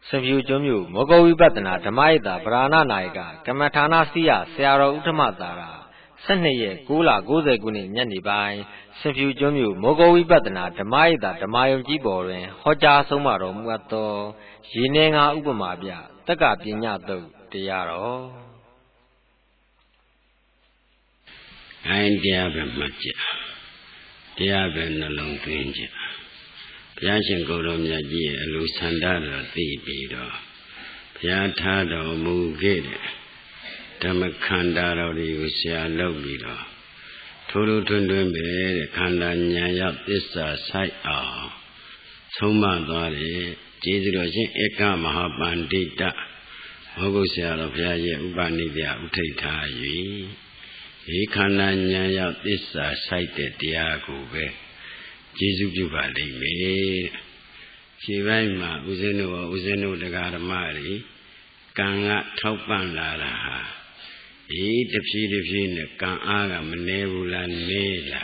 Saviu Jomu, Mogowi Batana, Damaida, Brana Naika, Kamatana Sia, Sierra Utamatara, Sanaye, Gula, Goze Guni, Yanibai, Saviu Jomu, Mogowi Batana, Damaida, Damayo Gibore, Hoja Somaro, Muato, Yinenga Ubamabia, Taka Pinato, Tiaro. I'm Diabematja, Diabenalong Twinja. Piachin Golomia G, Lusandara, Thibido, Piatado, Mugede, Tamakandara, Usia Lobido, Turu Tundumbe, Kandanya, Tissa, Sai A, Soma Dori, Jesus, Eka Mahabandita, Mogusia of Yaya, Ubanidia, Uteta, Ekandanya, Tissa, Saite, Diago. Jesus Jubali me. Chivaima, Uzeno the Garamari, Kanga Topan Lara. Eat the Pidifin, Kanga Manevula Nela.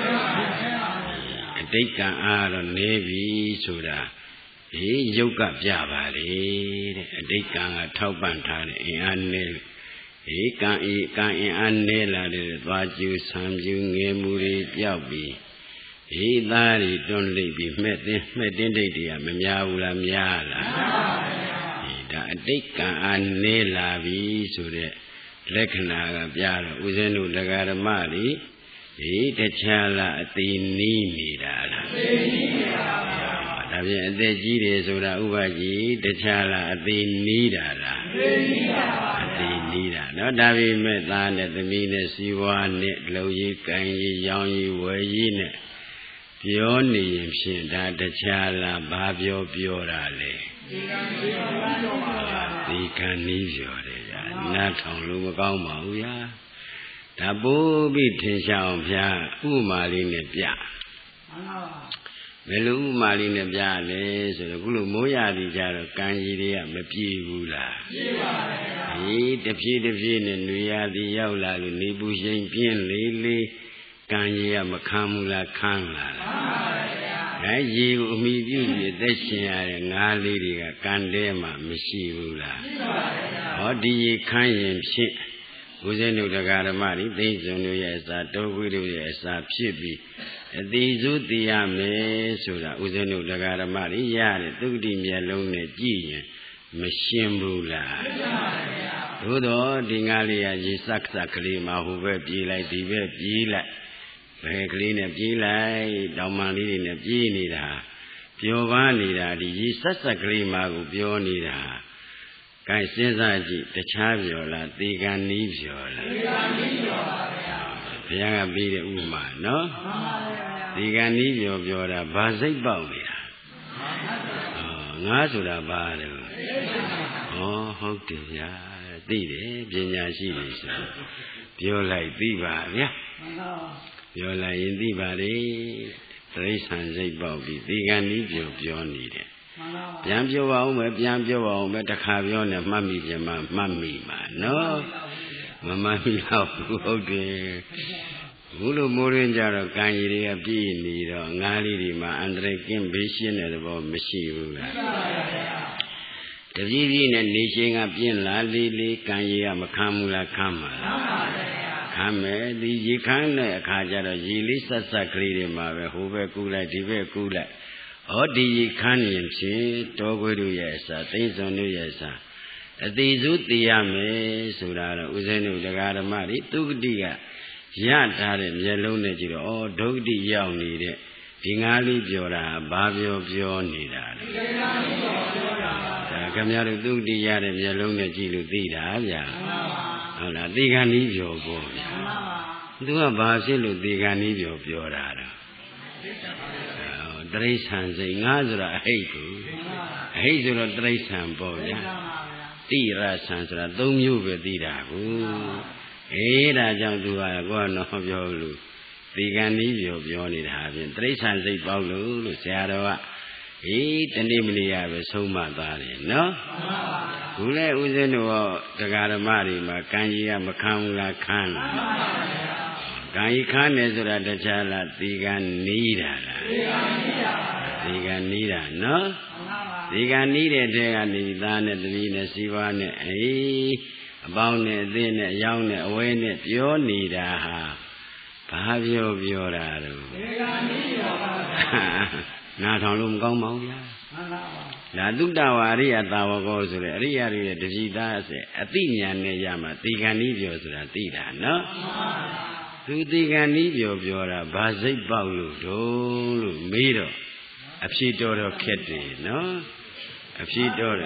Take an hour on Navy Suda. He yoga Javali, a Dekanga Topan Tani, and Nel. He can't eat Anela, the Vaju, Samju, Nemuri, Yabi. He died, don't leave met in the idea, Mamma Miala. Dika and Nela vi so the Lekana Biara, Uzenu the Garamari, he the Chala at the Nimida. The Gides or the Ubaji, the Chala at the Nida. No, David met land at the meanest you are net, low ye, can ye, young ye, were ye net. Pioni Shin that the Chala Babio Biorale. The Canivio, not on Lumagama, Tabu beating Shao Pia, Umalina Pia. Melu Malina Piale, so the Gulu Moya di Jaro, Kanjiria, Mapi Gula. Eat the Pidavin and Ria the Yaula, Nibu Shin Pin Lily. Kanya Makamula Kangla. I yield me the Shia, Nali, Kandema, Mishivula. Or do ye Kanyam shit? Uzenu the Garamari, things on you as a dog with you as a pibi. These Udiame, so that Uzenu the Garamari, Yard, Dudim alone, G, Mishimbula. Udo, Dingalia, Yisaksa Klima, who were be like the web ye like. Clean a Gila, Domani in a Genida, Giovanni, the Sasakli Magu, Bionida. Kai Sezaji, the Chaviola, the Ganiviola. The young be the Uma, no? The Ganivio Viola, Bazai Baulia. Nazula Badu. Oh, how did ya? Did Jenya Shiris? Biola Viva, yeah. You're like in the body, Trace and Zay Bobby, the Ganivio needed. Yambio Alma, Yambio, Metacavion, and Mammy, no? Mamma, okay. Ulu Morinjaro, Kanyiria, Bini, Nali, Andre Kim, Bishan, and about Machine. The Vivian and Nishing up in La Lili, Kanya, Makamula Kama. Ame the Yikana Kajara Yilisa Sakri Mave, Hove Kula, Dive Kula, or the Yikanian Chi, Togu Yesa, things on Yesa. At the Zutiame, Sudara, Uzenu, the Garamari, Tudia, Yatarim, Yellow Negro, or Dogdi Yaw needed, Pingali Jora, Babio Pio Nida. Camaro Dugdi Yarim, Yellow Negro, Dida, Hola, Diganivio boy. Do a basil, Diganivio Piorada. Trace hands a Nazra Hazel Trace hand boy. Tira Sansra, don't you with Dida. Ada Jam do I go on of your look. Diganivio Bionid having Trace hands a Paulo, Luciado. Eat and namely I was so much, no? Ule Uzenu, the Garamari, Makanya, Makamula Khan. Kai Khan is at the Chala, Digan Nida, no? ဒီကနီးတဲ့တဲကနေသားနဲ့သမီးနဲ့စီးပွားနဲ့အပေါင်းနဲ့အသေးနဲ့အယောင်းနဲ့အဝဲနဲ့ပြောနေတာဟာဘာပြောတာတော့ဒီကနီးရောပါနားထောင်လို့မကောင်းပါဘူးဗျာမှန်ပါပါဒါသုတ္တဝါရိယသာဝကောဆိုတဲ့အရိယတွေရဲ့တတိသားအသိဉာဏ်နဲ့ရမှာဒီကနီးပြောဆိုတာသိတာနော်မှန်ပါပါသူဒီကနီးပြောတာဘာစိတ်ပေါက်လို့လို့မေးတော့အဖြေတော်ခက်တယ်နော်အဖြေတော်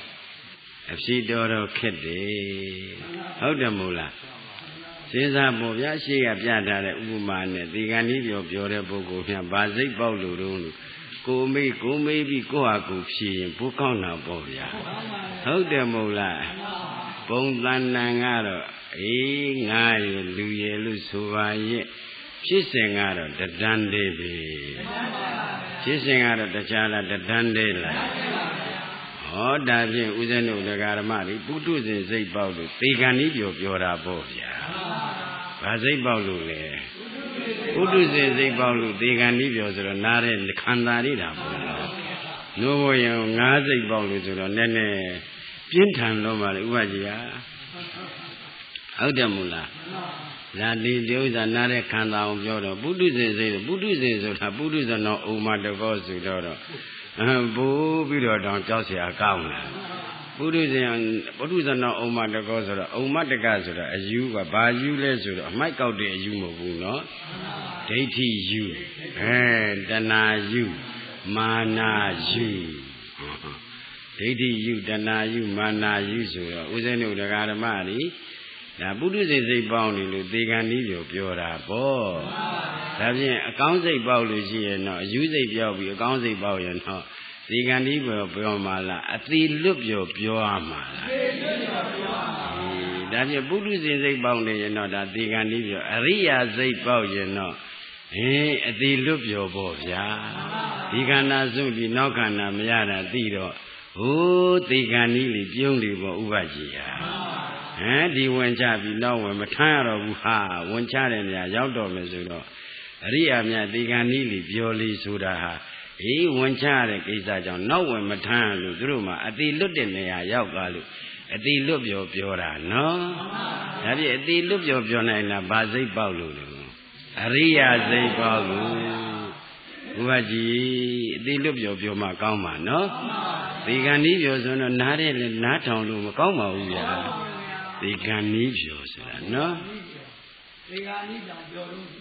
ခက်တယ်ဟုတ်တယ်မို့လားစဉ်းစားပေါ်ဗျာရှေ့ကပြထားတဲ့ဥပမာနဲ့ဒီကနေ့ပြောတဲ့ပုဂ္ဂိုလ်များဗာစိတ်ပေါက်လို့တော့ကိုမေးပြီးကိုဟာကိုဖြေရင်ဘိုးကောင်းတာပေါ့ဗျာဟုတ်တယ်မို့လားပုံသဏ္ဍာန်ကတော့ငါရလူရလို့ဆိုပါရဲ့ဖြစ်စဉ်ကတော့တဒန်းသေးပဲဖြစ်စဉ်ကတော့တခြားလားတဒန်းသေးလားဟောဒါဖြင့်ဦးဇင်းတို့ဓမ္မတွေပုထုဇဉ်စိတ်ပေါက်လို့သေကံဤပြောတာပေါ့ဗျာဘာစိတ်ပေါက်လို့လဲပုထုဇဉ်စိတ်ပေါက်လို့သေကံဤပြောဆိုတော့နားတဲ့ခန္ဓာလေးတာပေါ့နိုးဘယံငါးစိတ်ပေါက်လို့ဆိုတော့နည်းနည်းပြင်းထန်တော့ပါလေဥပကြီးဟာဟုတ်တယ်မို့လားဇာတိဥစ္စာနားတဲ့ခန္ဓာအောင်ပြောတော့ပုထုဇဉ်စိတ်ပုထုဇဉ်ဆိုတာပုထုဇဉ်တော်ဥမာတကောဆိုတော့ဘိုးပြီးတော့တောင်ကြောက်เสียကောင်းတယ်ပုထုဇဉ်တော်ဥမာတကောဆိုတော့ဥမတကဆိုတော့အယူကဘာယူလဲဆိုတော့အမိုက်ကောက်တဲ့အယူမဟုတ်ဘူးနော်ဒိဋ္ဌိယူတဏှာယူမာနာယူဒိဋ္ဌိယူတဏှာယူမာနာယူဆိုတော့ဦးဇင်းတို့ဓမ္မတွေဒါပုထုဇဉ်စိတ်ပေါင်းနေလို့သေကံဤပြောတာပေါ့ဒါဖြင့်အကောင်းစိတ်ပေါက်လို့ရှိရင်တော့အယူစိတ်ပြောက်ပြီးအကောင်းစိတ်ပေါက်ရင်တော့သေကံဤပြောမှာလားအတိလွတ်ပြောရမှာလားဒါဖြင့်ပုထုဇဉ်စိတ်ပေါက်နေရင်တော့ဒါသေကံဤပြောအရိယာစိတ်ပေါက်ရင်တော့အတိလွတ်ပြောပေါ့ဗျာဒီခန္ဓာစုဒီနောက်ခန္ဓာမရတာသိတော့ဟိုးသေကံဤလေးပြုံးတယ်ပေါ့ဥပကြီးဟာဒီဝင်ချပြီးတော့ဝင်မထမ်းရတော့ဘူးဟာဝင်ချတဲ့နေရာရောက်တော့မယ်ဆိုတော့အရိယာမြတ်ဒီကံဤလီပြောလီဆိုတာဟာဝင်ချတဲ့ကိစ္စကြောင့်နောက်ဝင်မထမ်းလို့သူတို့မှအတိလွတ်တဲ့နေရာရောက်သွားလို့အတိလွတ်ပြောတာနော်ဒါပြည့်အတိလွတ်ပြောနိုင်တာဘာစိတ်ပေါက်လို့လဲအရိယာစိတ်ပေါက်လို့ဘုရားကြီးအတိလွတ်ပြောမှကောင်းပါနော်ဒီကံဤပြောဆိုတော့နားတဲ့လေနားထောင်လို့မကောင်းပါဘူးဗျာဒီကံဤပြောဆိုတာနော်ဒီကံဤကြောင့်ပြောလို့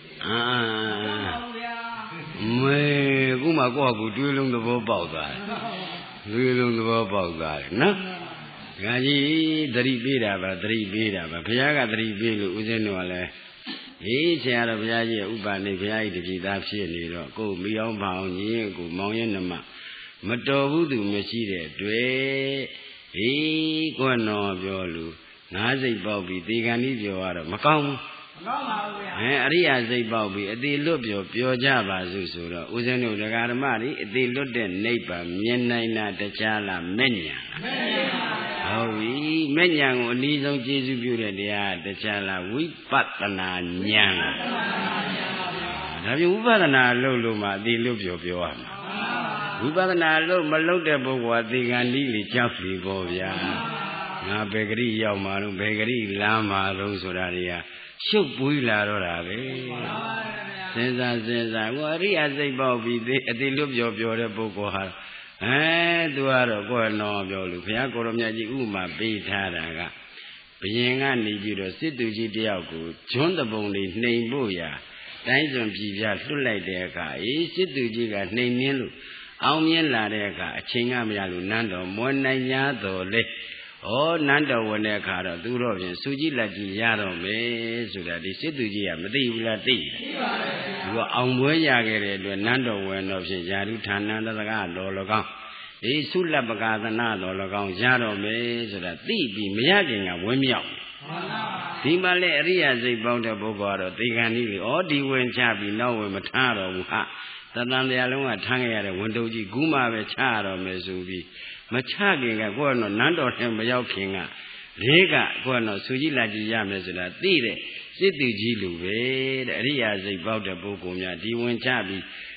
မေခုမှကိုယ့်အကူတွေးလုံးသဘောပေါက်သွားတယ်တွေးလုံးသဘောပေါက်သွားတယ်နော်ငါကြီးသတိပေးတာပါဘုရားကသတိပေးလို့ဦးဇင်းတို့ကလည်းဆရာတော်ဘုရားကြီးရဲ့ဥပနိဘုရားကြီးတကြည်သားဖြစ်နေတော့ကိုယ်မိအောင်ပါအောင်ညီကိုမောင်ရဲ့နှမမတော်ဘူးသူမရှိတဲ့တွေ့ကိုယ်တော်ပြောလို့ငါးစိတ်ပေါက်ပြီးသေကံဤပြောရတော့မကောင်းဘူးမကောင်းပါဘူးဗျာအရိယာစိတ်ပေါက်ပြီးအတိလွတ်ပြောကြပါစို့ဆိုတော့ဦးဇင်းတို့ဓမ္မတွေအတိလွတ်တဲ့နိဗ္ဗာန်မြင်နိုင်တာတရားလားမဲ့ညာဟုတ်ပြီမဲ့ညာကိုအနည်းဆုံးကျေစုပြုတဲ့တရားတရားလားဝိပဿနာဉာဏ်ဒါဖြင့်ဝိပဿနာလို့မှအတိလွတ်ပြောရမှာဝိပဿနာလို့မလုပ်တဲ့ပုဂ္ဂိုလ်ကသေကံဤလေးကြောက်ပြီပေါ့ဗျာငါဘယ်ဂရိရောက်မှာတော့ဘယ်ဂရိလမ်းမှာတော့ဆိုတာတွေကရှုပ်ပွေးလာတော့တာပဲစဉ်းစားကိုအရိယာစိတ်ပေါက်ပြီးအတိလွတ်ပြောတဲ့ပုဂ္ဂိုလ်ဟာသူကတော့ကိုယ်တော်ပြောလို့ဘုရားကိုရောမြတ်ကြီးဥမာပေးထားတာကဘယင်ကနေပြီးတော့စစ်သူကြီးတယောက်ကိုဂျွန်းတပုံလေးနှိမ်ဖို့ရာတိုင်းစွန်ပြည်ပြလွတ်လိုက်တဲ့အခါစစ်သူကြီးကနှိမ်နှင်းလို့အောင်မြင်လာတဲ့အခါအချိန်ကမရလို့နန်းတော်မွန်နိုင်냐တော်လေနန်းတော်ဝင်တဲ့အခါတော့သူတော့ဖြင့်စူကြီးလက်ကြီးရတော့မယ်ဆိုတာဒီစစ်သူကြီးကမသိဘူးလားသိတယ်သိပါတယ်သူကအောင်ပွဲရခဲ့တဲ့အတွက်နန်းတော်ဝင်တော့ဖြင့်ယာရုဌာနတသကတော်၎င်းဆုလပကာသနာတော်၎င်းရတော့မယ်ဆိုတာသိပြီးမရခင်ကဝင်းမြောက်ဒီမှာလဲအရိယာစိတ်ပေါင်းတဲ့ပုဂ္ဂိုလ်ကတော့သေကံဤလေဒီဝင်ချပြီးနောက်ဝင်မထတော့ဘူးဟာတသံတရားလုံးကထမ်းခဲ့ရတဲ့ဝန်တုပ်ကြီးခုမှပဲချရတော့မယ်ဆိုပြီးမချခင်ကကိုယ်ကတော့နန်းတော်ထဲမရောက်ခင်ကလေးကကိုယ်ကတော့စူကြီးလာကြီးရမယ်ဆိုတာသိတဲ့စစ်သူကြီးလူပဲတဲ့အရိယာစိတ်ပေါက်တဲ့ပုဂ္ဂိုလ်များဒီဝင်ချပြီး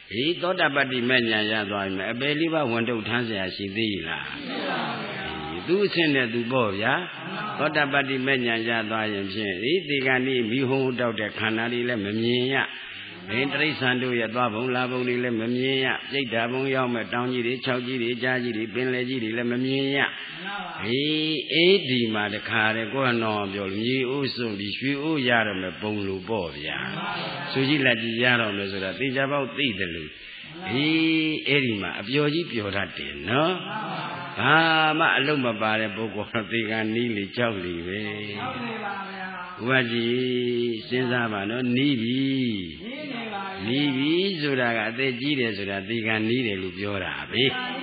သောတပတ္တိမဲ့ညာရသွားပြီအပေလေးပါဝန်တုတ်ထမ်းเสียရှိသေးလားသူအဆင့်နဲ့သူပေါ့ဗျာသောတပတ္တိမဲ့ညာရသွားရင်ဖြင့်ဒီကနေ့မိဟုံးတောက်တဲ့ခန္ဓာလေးလည်းမမြင်ရတိရစ္ဆာန်တို့ရဲ့သွားဘုံလာဘုံတွေလည်းမမြင်ရပြိတ္တာဘုံရောက်မဲ့တောင်ကြီးတွေခြောက်ကြီးတွေကြားကြီးတွေပင်လယ်ကြီးတွေလည်းမမြင်ရဒီမှာတခါတည်းကိုယ်တော်ပြောလို့မြေအိုးစွန့်ပြီးရွှေအိုးရတော့မယ်ပုံလို့ပေါ့ဗျာဆိုကြည့်လက်ကြည့်ရတော့မယ်ဆိုတာသေချာပေါက်သိတယ်လို့အဲ့ဒီမှာအပျော်ကြီးပျော်တတ်တယ်နော်ဘာမှအလုံးမပါတဲ့ပုဂ္ဂိုလ်တော့သေကနီးလေကြောက်လေပဲဘုရားကြီးစဉ်းစားပါနော်နီးပြီဆိုတာကအသက်ကြီးတယ်ဆိုတာသေကနီးတယ်လို့ပြောတာပဲ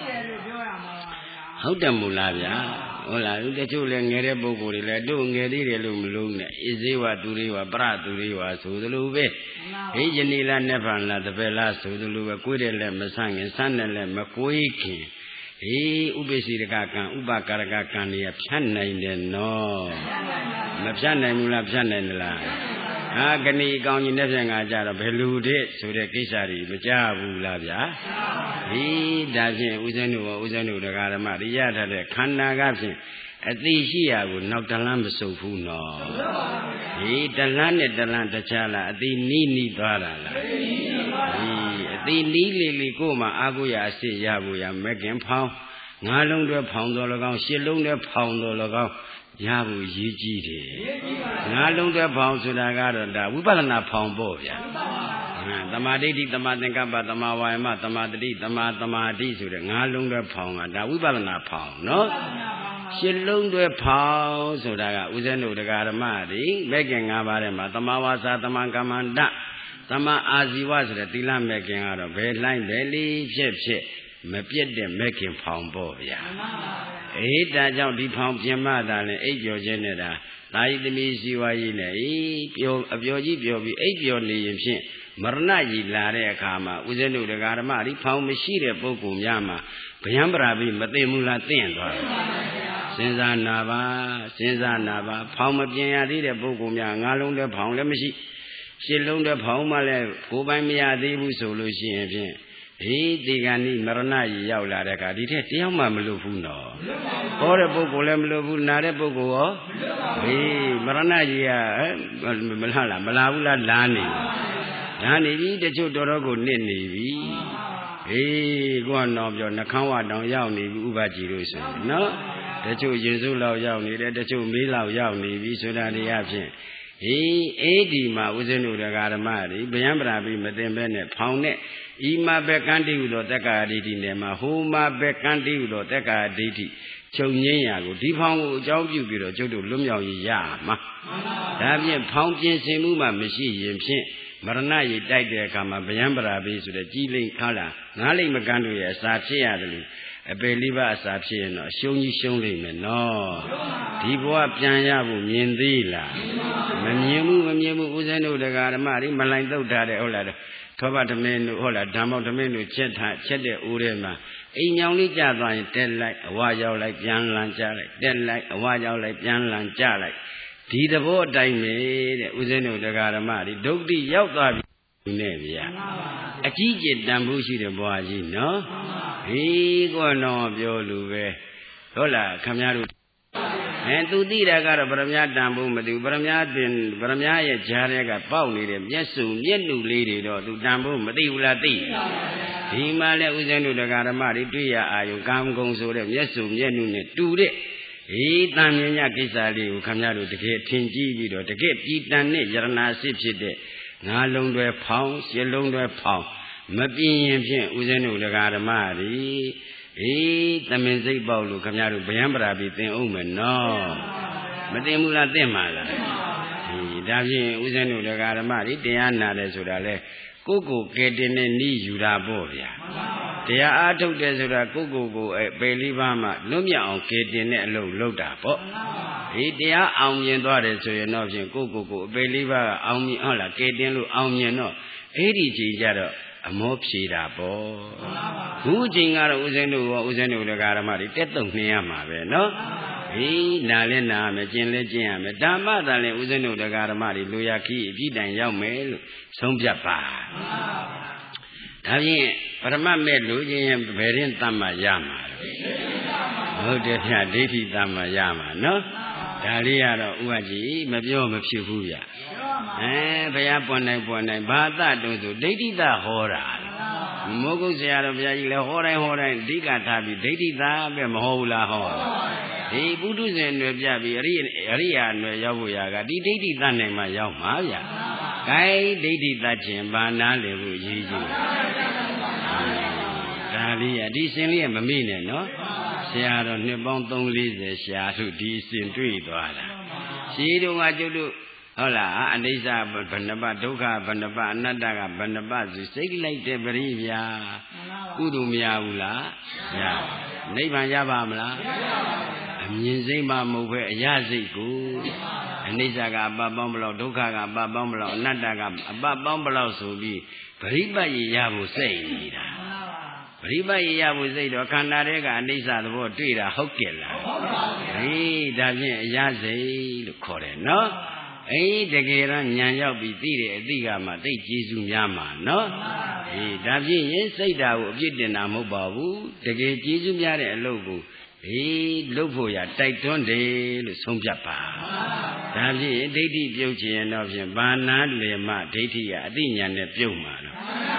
ဟုတ်တယ်မို့လားဗျာဟုတ်လားတချို့လည်းငယ်တဲ့ပုဂ္ဂိုလ်တွေလည်းတို့ငယ်သေးတယ်လို့မလုံးနဲ့ဣဇေဝသူတွေဝပရသူတွေဝဆိုသလိုပဲယနေ့လားနိဗ္ဗာန်လားတပည့်လားဆိုသလိုပဲကိုယ်တယ်လည်းမဆန့်ခင်ဆန့်တယ်လည်းမကိုယ်ခင်ဥပ္ပစီရကကံဥပကာရကကံတွေကဖြတ်နိုင်တယ်နော်မဖြတ်နိုင်ဘူးလားဖြတ်နိုင်သလားကဏီအကောင်ကြီးနဲ့ပြန်ငါကြတော့ဘယ်လူတဲ့ဆိုတဲ့ကိစ္စတွေမကြဘူးလားဗျာဒါဖြင့်ဦးဇင်းတို့တရားဓမ္မတွေရထားတဲ့ခန္ဓာကဖြင့်အသိရှိရာကိုနောက်တလန်းမစုပ်ဘူးနော်တလန်းနဲ့တလန်းတခြားလားအသိနီးသွားတာလားအသိနီးလေကိုမှအာကိုရအစစ်ရဖို့ရမကင်ဖောင်းငါးလုံးတွဲဖောင်းတော်၎င်းရှစ်လုံးတွဲဖောင်းတော်၎င်းရဖို့ရည်ကြီးတယ်ငါးလုံးတွဲဖောင်းဆိုတာကတော့ဒါဝိပဿနာဖောင်းပေါ့ဗျာသမာဓိဋ္ဌိသမာသင်္ကပ္ပသမာဝါယမသမာတတိသမာသမာဓိဆိုတဲ့ငါးလုံးတွဲဖောင်းကဒါဝိပဿနာဖောင်းနော်ရှစ်လုံးတွဲဖောင်းဆိုတာကဥစဉ်တို့တရားဓမ္မတွေမဲ့ခင်၅ပါးထဲမှာသမာဝါစာသမာကမ္မန္တသမာအာဇီဝဆိုတဲ့သီလမဲ့ခင်ကတော့ဘယ်လှိုင်းဘယ်လေးဖြစ်မပြတ်တဲ့မဲ့ခင်ဖောင်းပေါ့ဗျာဒါကြောင့်ဒီဖောင်းပြင်မတာလည်းအိပ်ပျော်ခြင်းနဲ့ဒါသာယိသမီးစီဝါရေးနဲ့အပျော်ကြီးပျော်ပြီးအိပ်ပျော်နေရင်ဖြင့်မရဏကြီးလာတဲ့အခါမှာဥစဉ်တို့တရားဓမ္မဒီဖောင်းမရှိတဲ့ပုဂ္ဂိုလ်များမှာဗျံပရာပြီးမသိဘူးလားသိရင်သွားတယ်စဉ်းစားနာပါဖောင်းမပြင်ရသေးတဲ့ပုဂ္ဂိုလ်များငါးလုံးတည်းဖောင်းလည်းမရှိရှစ်လုံးတည်းဖောင်းမှလည်းကိုယ်ပိုင်မရသေးဘူးဆိုလို့ရှိရင်ဖြင့်ဒီကနေ့မရဏကြီးရောက်လာတဲ့အခါဒီထက်တယောက်မှမလွတ်ဘူးနော်ဟောတဲ့ပုဂ္ဂိုလ်လည်းမလွတ်ဘူးနားတဲ့ပုဂ္ဂိုလ်ရောမရဏကြီးကမလာဘူးလားလာနေပြီတချို့တော်တော်ကိုနစ်နေပြီကိုကတော့ပြောနှခမ်းဝတောင်ရောက်နေပြီဥပကြီးလို့ဆိုနော်တချို့ရင်စုလောက်ရောက်နေတယ်တချို့မေးလောက်ရောက်နေပြီဆိုတာတွေအဖြစ်ဒီမှာဥစဉ်တို့တရားဓမ္မတွေဗျံပရာပြီးမသိဘဲနဲ့ဖောင်းနဲ့ဤမှာပဲကန္တိဟုသောတက္ကာဒိဋ္ဌိနဲ့မှာဟိုမှာပဲကန္တိဟုသောတက္ကာဒိဋ္ဌိချုပ်ငင်းရာကိုဒီဖောင်းကိုအကြောင်းပြုပြီးတော့ကျုပ်တို့လွတ်မြောက်ရမှာဒါဖြင့်ဖောင်းပြင်ဆင်မှုမှမရှိရင်ဖြင့်မရဏကြီးတိုက်တဲ့အခါမှာဗျံပရာပြီးဆိုတဲ့ကြီးလိမ့်ခါလာငါးလိမ့်မကန်းတို့ရဲ့အစာဖြစ်ရတယ်လို့အပေလေးပါအစာဖြစ်ရင်တော့ရှုံးကြီးရှုံးလိမ့်မယ်နော်ဒီဘဝပြန်ရဖို့မြင်သေးလားမမြင်ဘူးဦးဇင်းတို့တရားဓမ္မတွေမလိုက်တော့ထားတယ်ဟုတ်လားသောဘသမင်းတို့ဟုတ်လားဓမ္မောသမင်းတို့ချက်တဲ့အိုးထဲမှာအိမ်ညောင်လေးကျသွားရင်တက်လိုက်အဝါရောက်လိုက်ပြန်လန်ကြလိုက်တက်လိုက်အဝါရောက်လိုက်ပြန်လန်ကြလိုက်ဒီသဘောအတိုင်းပဲတဲ့ဦးဇင်းတို့တရားဓမ္မတွေဒုက္ခရောက်သွားပြီနဲ့ဗျာအကြီးကျယ်တန်ဖိုးရှိတဲ့ဘဝကြီးနော်ကိုယ်တော်ပြောလို့ပဲဟုတ်လားခမများတို့သူသိတာကတော့ဗရမ ्या တန်ဖို့မသိဘူးဗရမ ्या ရဲ့ဂျားတွေကပေါက်နေတဲ့မျက်စုံမျက်နှုလေးတွေတော့သူတန်ဖို့မသိဘူးလားသိဒီမှာလဲဥစဉ်တို့တရားဓမ္မတွေတွေ့ရအာယုကာမဂုဏ်ဆိုတဲ့မျက်စုံမျက်နှုနဲ့တူတဲ့တန်မြင်ညကိစ္စလေးကိုခမများတို့တကယ်ထင်ကြည့်ပြီးတော့တကယ်ပြည်တန်နဲ့ယရနာစစ်ဖြစ်တဲ့ငါးလုံးတွဲဖောင်းရှစ်လုံးတွဲဖောင်းမပြင်းရင်ဖြင့်ဥစဉ်တို့တရားဓမ္မတွေသမင်စိတ်ပေါက်လို့ခမရတို့ဗျံပရာပြီးသင်အောင်မယ်နော်မသိဘူးလားသိမှာလားဒါဖြင့်ဥစဉ်တို့တရားဓမ္မတွေတရားနာတယ်ဆိုတာလဲကိုယ်ကဲတင်တဲ့ဤယူတာပေါ့ဗျာတရားအားထုတ်တယ်ဆိုတာကိုပေလေးပါးမှလွတ်မြောက်အောင်ကဲတင်တဲ့အလုပ်လုပ်တာပေါ့တရားအောင်မြင်သွားတယ်ဆိုရင်တော့ဖြင့်ကိုအပေလေးပါးကအောင်မြင်ဟုတ်လားကဲတင်လို့အောင်မြင်တော့အဲ့ဒီကြည်ကြတော့အမောဖြေတာပေါ့ခုချိန်ကတော့ဦးဇင်းတို့တရားဓမ္မတွေတက်တုံနှင်းရမှာပဲနော်နာလဲနာရမယ်ကျင်လဲကျင်ရမယ်ဓမ္မသာလဲဦးဇင်းတို့တရားဓမ္မတွေလိုရာခီးအပြည့်တိုင်ရောက်မယ်လို့ဆုံးဖြတ်ပါဒါဖြင့်ပရမတ်မဲ့လူချင်းရင်ဘယ်ရင်တတ်မှရမှာဟုတ်တယ်ဗျာဒိဋ္ဌိတတ်မှရမှာနော်ဒါလေးကတော့ဥပကြီးမပြောမဖြစ်ဘူးဗျဘုရားပွန်နိုင်ဘာသတုံးဆိုဒိဋ္ဌိသဟောတာမိုးကုတ်ဆရာတော်ဘုရားကြီးလည်းဟောတိုင်းအဓိကထားပြီးဒိဋ္ဌိသပဲမဟောဘူးလားဟောဒီပုထုဇဉ်တွေပြပြီးအရိယာတွေရောက်ဖို့ရာကဒီဒိဋ္ဌိသနိုင်မှရောက်မှာဗျာဂိုင်းဒိဋ္ဌိသခြင်းဘာနာလေဖို့ရည်ကြီးဒါလေးရဒီစင်လေးမမေ့နဲ့နော်ဆရာတော်နှစ်ပေါင်း340ရှာလို့ဒီစင်တွေ့သွားတာရှိတော့ကကျုပ်တို့ဟုတ်လားအနိစ္စဘဏ္ဍပဒုက္ခဘဏ္ဍပအနတ္တကဘဏ္ဍပဆိုစိတ်လိုက်တဲ့ပရိဗျာကုသိုလ်မရဘူးလားရနိဗ္ဗာန်ရပါမလားအမြင်စိတ်မှမဟုတ်ပဲအရစိတ်ကိုအနိစ္စကအပပေါင်းဘလောက်ဒုက္ခကအပပေါင်းဘလောက်အနတ္တကအပပေါင်းဘလောက်ဆိုပြီးပရိပတ်ရရဖို့စိတ်နေတာပရိပတ်ရရဖို့စိတ်တော့ခန္ဓာတွေကအနိစ္စသဘောတွေ့တာဟုတ်ကဲ့လားဟေးဒါဖြင့်အရစိတ်လို့ခေါ်တယ်နော်တကယ်တော့ဉာဏ်ရောက်ပြီးသိတဲ့အသိကမှသိကျေစုများမှာနော်ဒါဖြင့်ရင်စိတ်ဓာတ်ကိုအပြစ်တင်တာမဟုတ်ပါဘူးတကယ်ကျေစုများတဲ့အလုပ်ကိုလုပ်ဖို့ရတိုက်တွန်းတယ်လို့ဆုံးဖြတ်ပါဒါဖြင့်ဒိဋ္ဌိပြုတ်ခြင်းတော့ဖြင့်ဘာနာလေမှဒိဋ္ဌိကအသိဉာဏ်နဲ့ပြုတ်မှာတော့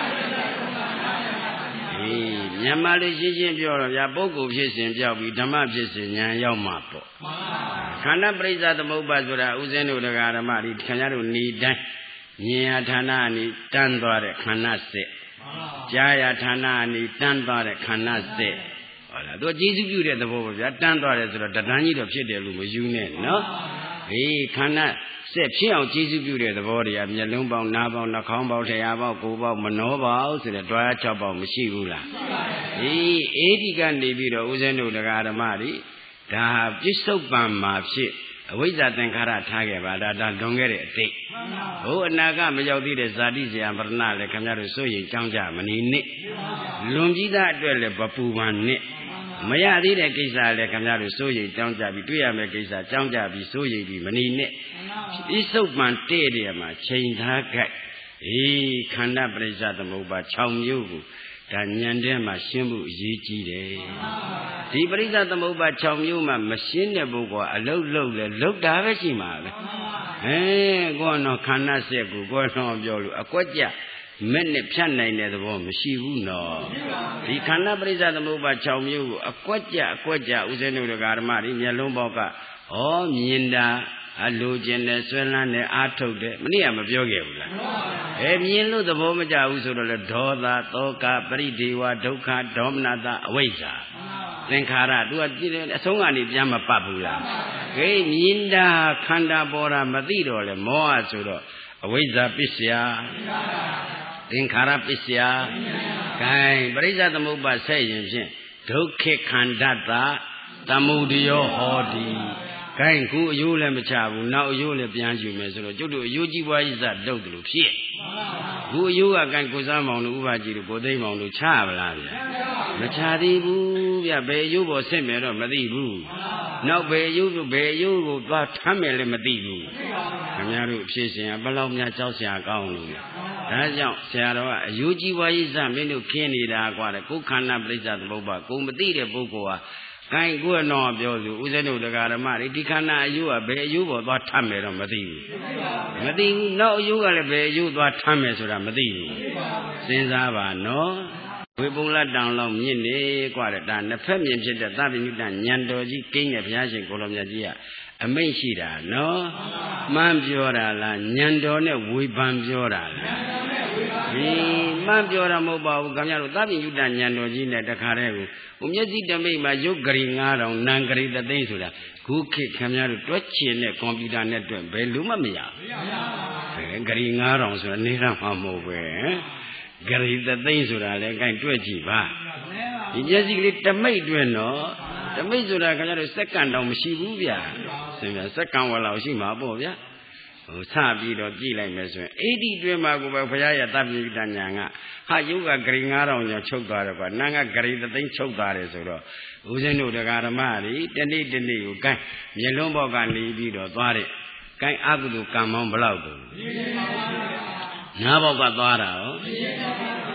မြန်မာလူရှင်းရှင်းပြောတော့ဗျာပုဂ္ဂိုလ်ဖြစ်စဉ်ပြောက်ပြီးဓမ္မဖြစ်စဉ်ဉာဏ်ရောက်မှာပေါ့ခန္ဓာပရိစ္ဆသမုပ္ပါဆိုတာဥစဉ်တို့တရားဓမ္မဒီခင်ဗျားတို့ဤတိုင်းမြင်ရဌာနအနိတန်းသွားတဲ့ခန္ဓာစစ်ကြားရဌာနအနိတန်းသွားတဲ့ခန္ဓာစစ်ဟုတ်လားသူကျေစုပြုတဲ့သဘောပေါ့ဗျာတန်းသွားတယ်ဆိုတော့တဏှာကြီးတော့ဖြစ်တယ်လို့မယူနဲ့နော်ခန္ဓာဆက်ဖြစ်အောင်ကျေစုပြုတဲ့သဘောတွေကမျက်လုံးပေါက်နားပေါက်နှာခေါင်းပေါက်ထရာပေါက်ကိုယ်ပေါက်မနှောပေါက်ဆိုတဲ့တွား6ပေါက်မရှိဘူးလားအေဒီကနေပြီးတော့ဥစဉ်တို့တရားဓမ္မတွေဒါပြစ္ဆုတ်ပံမှာဖြစ်အဝိဇ္ဇာသင်္ခါရထားခဲ့ပါဒါလွန်ခဲ့တဲ့အတိတ်ဟိုအနာကမရောက်သေးတဲ့ဇာတိဇယံပရဏလည်းခင်ဗျားတို့စိုးရင်ကြောင်းကြမနေနဲ့လွန်ကြီးသားအတွက်လည်းပပူပန်နဲ့မရသေးတဲ့ကိစ္စလည်းခင်ဗျားတို့စိုးရိမ်ကြောင်းကြပြီးတွေ့ရမယ့်ကိစ္စကြောင်းကြပြီးစိုးရိမ်ပြီးမနေနဲ့ပြစ္ဆုတ်ပံတဲ့တဲ့မှာချိန်ထားခဲ့ခန္ဓာပရိစ္ဆသမုပ္ပါ6မျိုးကိုဒါဉာဏ်ထဲမှာရှင်းဖို့အရေးကြီးတယ်ဒီပရိစ္ဆသမုပ္ပါ6မျိုးမှမရှင်းတဲ့ပုဂ္ဂိုလ်ကအလုတ်လုတ်လဲလုတ်တာပဲရှိမှာပဲကိုယ်တော့ခန္ဓာဆက်ကိုကိုယ်တော့ပြောလို့အကွက်ကြမဲ့နဲ့ဖြတ်နိုင်တဲ့သဘောမရှိဘူးနော်ဒီခန္ဓာပရိစ္ဆသမုပ္ပါ6မျိုးကိုအကွက်ကြဥစဉ်တို့ဓမ္မတွေမျက်လုံးပေါက်ကမြင်တာအလိုချင်တယ်ဆွဲလန်းတယ်အာထုတ်တယ်မနေ့ကမပြောခဲ့ဘူးလားမြင်လို့သဘောမကျဘူးဆိုတော့လေဒေါသသောကပရိဒေဝဒုက္ခဒေါမနတအဝိဇ္ဇာသင်္ခါရသူကအဆုံးကနေပြန်မပတ်ဘူးလားမြင်တာခန္ဓာပေါ်တာမသိတော့လေမောဟဆိုတော့အဝိဇ္ဇာပစ္စယသင်္ခါရပစ္စယဂိုင်းပရိစ္ဆသမုပ္ပါဆက်ရင်ဖြင့်ဒုက္ခခန္ဓာတသမုဒယောဟောတိဂိုင်းခုအယိုးလည်းမချဘူးနောက်အယိုးလည်းပြန်ယူမယ်ဆိုတော့ကျုပ်တို့အယိုးကြီးပွားကြီးစလုပ်တယ်လို့ဖြစ်ခုအယိုးကဂိုင်းကိုစားမောင်တို့ဥပကြီးတို့ကိုသိမ်းမောင်တို့ချပါလားဗျာမချသေးဘူးဗျဘယ်အယိုးပေါ်ဆင့်မယ်တော့မသိဘူးနောက်ဘယ်အယိုးကိုသွားထမ်းမယ်လည်းမသိဘူးခင်ဗျားတို့အဖြစ်ရှင်ကဘယ်လောက်များကြောက်စရာကောင်းလို့ဒါကြောင့်ဆရာတော်ကအယိုးကြီးပွားကြီးစမင်းတို့ခင်းနေတာကွာတဲ့ကိုယ်ခန္ဓာပရိစ္ဆသမုပ္ပါကိုမသိတဲ့ပုဂ္ဂိုလ်ဟာကိုင်ကိုယ်တော်ပြောသူဥစဉ်တို့တရားဓမ္မတွေဒီခန္ဓာအယုကဘယ်အယုပေါ်သွားထမ်းမယ်တော့မသိဘူးနောက်အယုကလည်းဘယ်အယုသွားထမ်းမယ်ဆိုတာမသိဘူးစဉ်းစားပါနော်ဝေပုံလတန်လောက်မြင့်နေกว่าတဲ့ဒါနှစ်ဖက်မြင်ဖြစ်တဲ့သဗ္ဗညုတဉာဏ်တော်ကြီးကိန်းတဲ့ဘုရားရှင်ကိုလိုမြတ်ကြီးကအမိန့်ရှိတာနော်မှန်းပြောတာလားဉာဏ်တော်နဲ့ဝေဖန်ပြောတာလားမှန်းပြောတာမဟုတ်ပါဘူးခင်ဗျားတို့သဗ္ဗညုတဉာဏ်တော်ကြီးနဲ့တခါတည်းကိုမျက်စိတမိတ်မှာရုပ်ဂရီ9000နာမ်ဂရီ3သိန်းဆိုတာခုခေတ်ခင်ဗျားတို့တွက်ချင်တဲ့ကွန်ပျူတာနဲ့တွက်ဘယ်လိုမှမရဘူးဂရီ9000ဆိုတာနေတာမှမဟုတ်ပဲဂရီ3သိန်းဆိုတာလည်းအဲတွက်ကြည့်ပါဒီမျက်စိကလေးတမိတ်တွက်တော့တမိတ်ဆိုတာခင်ဗျားတို့စက္ကန့်တောင်မရှိဘူးဗျာဆိုရင်စက္ကန့်ဝက်လောက်ရှိမှာပေါ့ဗျာစပြီးတော့ကြည့်လိုက်မယ်ဆိုရင်အဲ့ဒီတွင်မှာကိုပဲဘုရားရဲ့သဗ္ဗညုတဉာဏ်ကဟာယုကဂရီ9000ကျော်ချုပ်သွားတယ်ကွာနာငါဂရီ3သိန်းချုပ်သွားတယ်ဆိုတော့ဦးဇင်းတို့တရားဓမ္မတွေတနေ့ကိုကိုင်းမျက်လုံးပေါက်ကနေပြီးတော့သွားတဲ့ကိုင်းအကုသိုလ်ကံမောင်းဘလောက်ကိုနားပေါက်ကသွားတာရော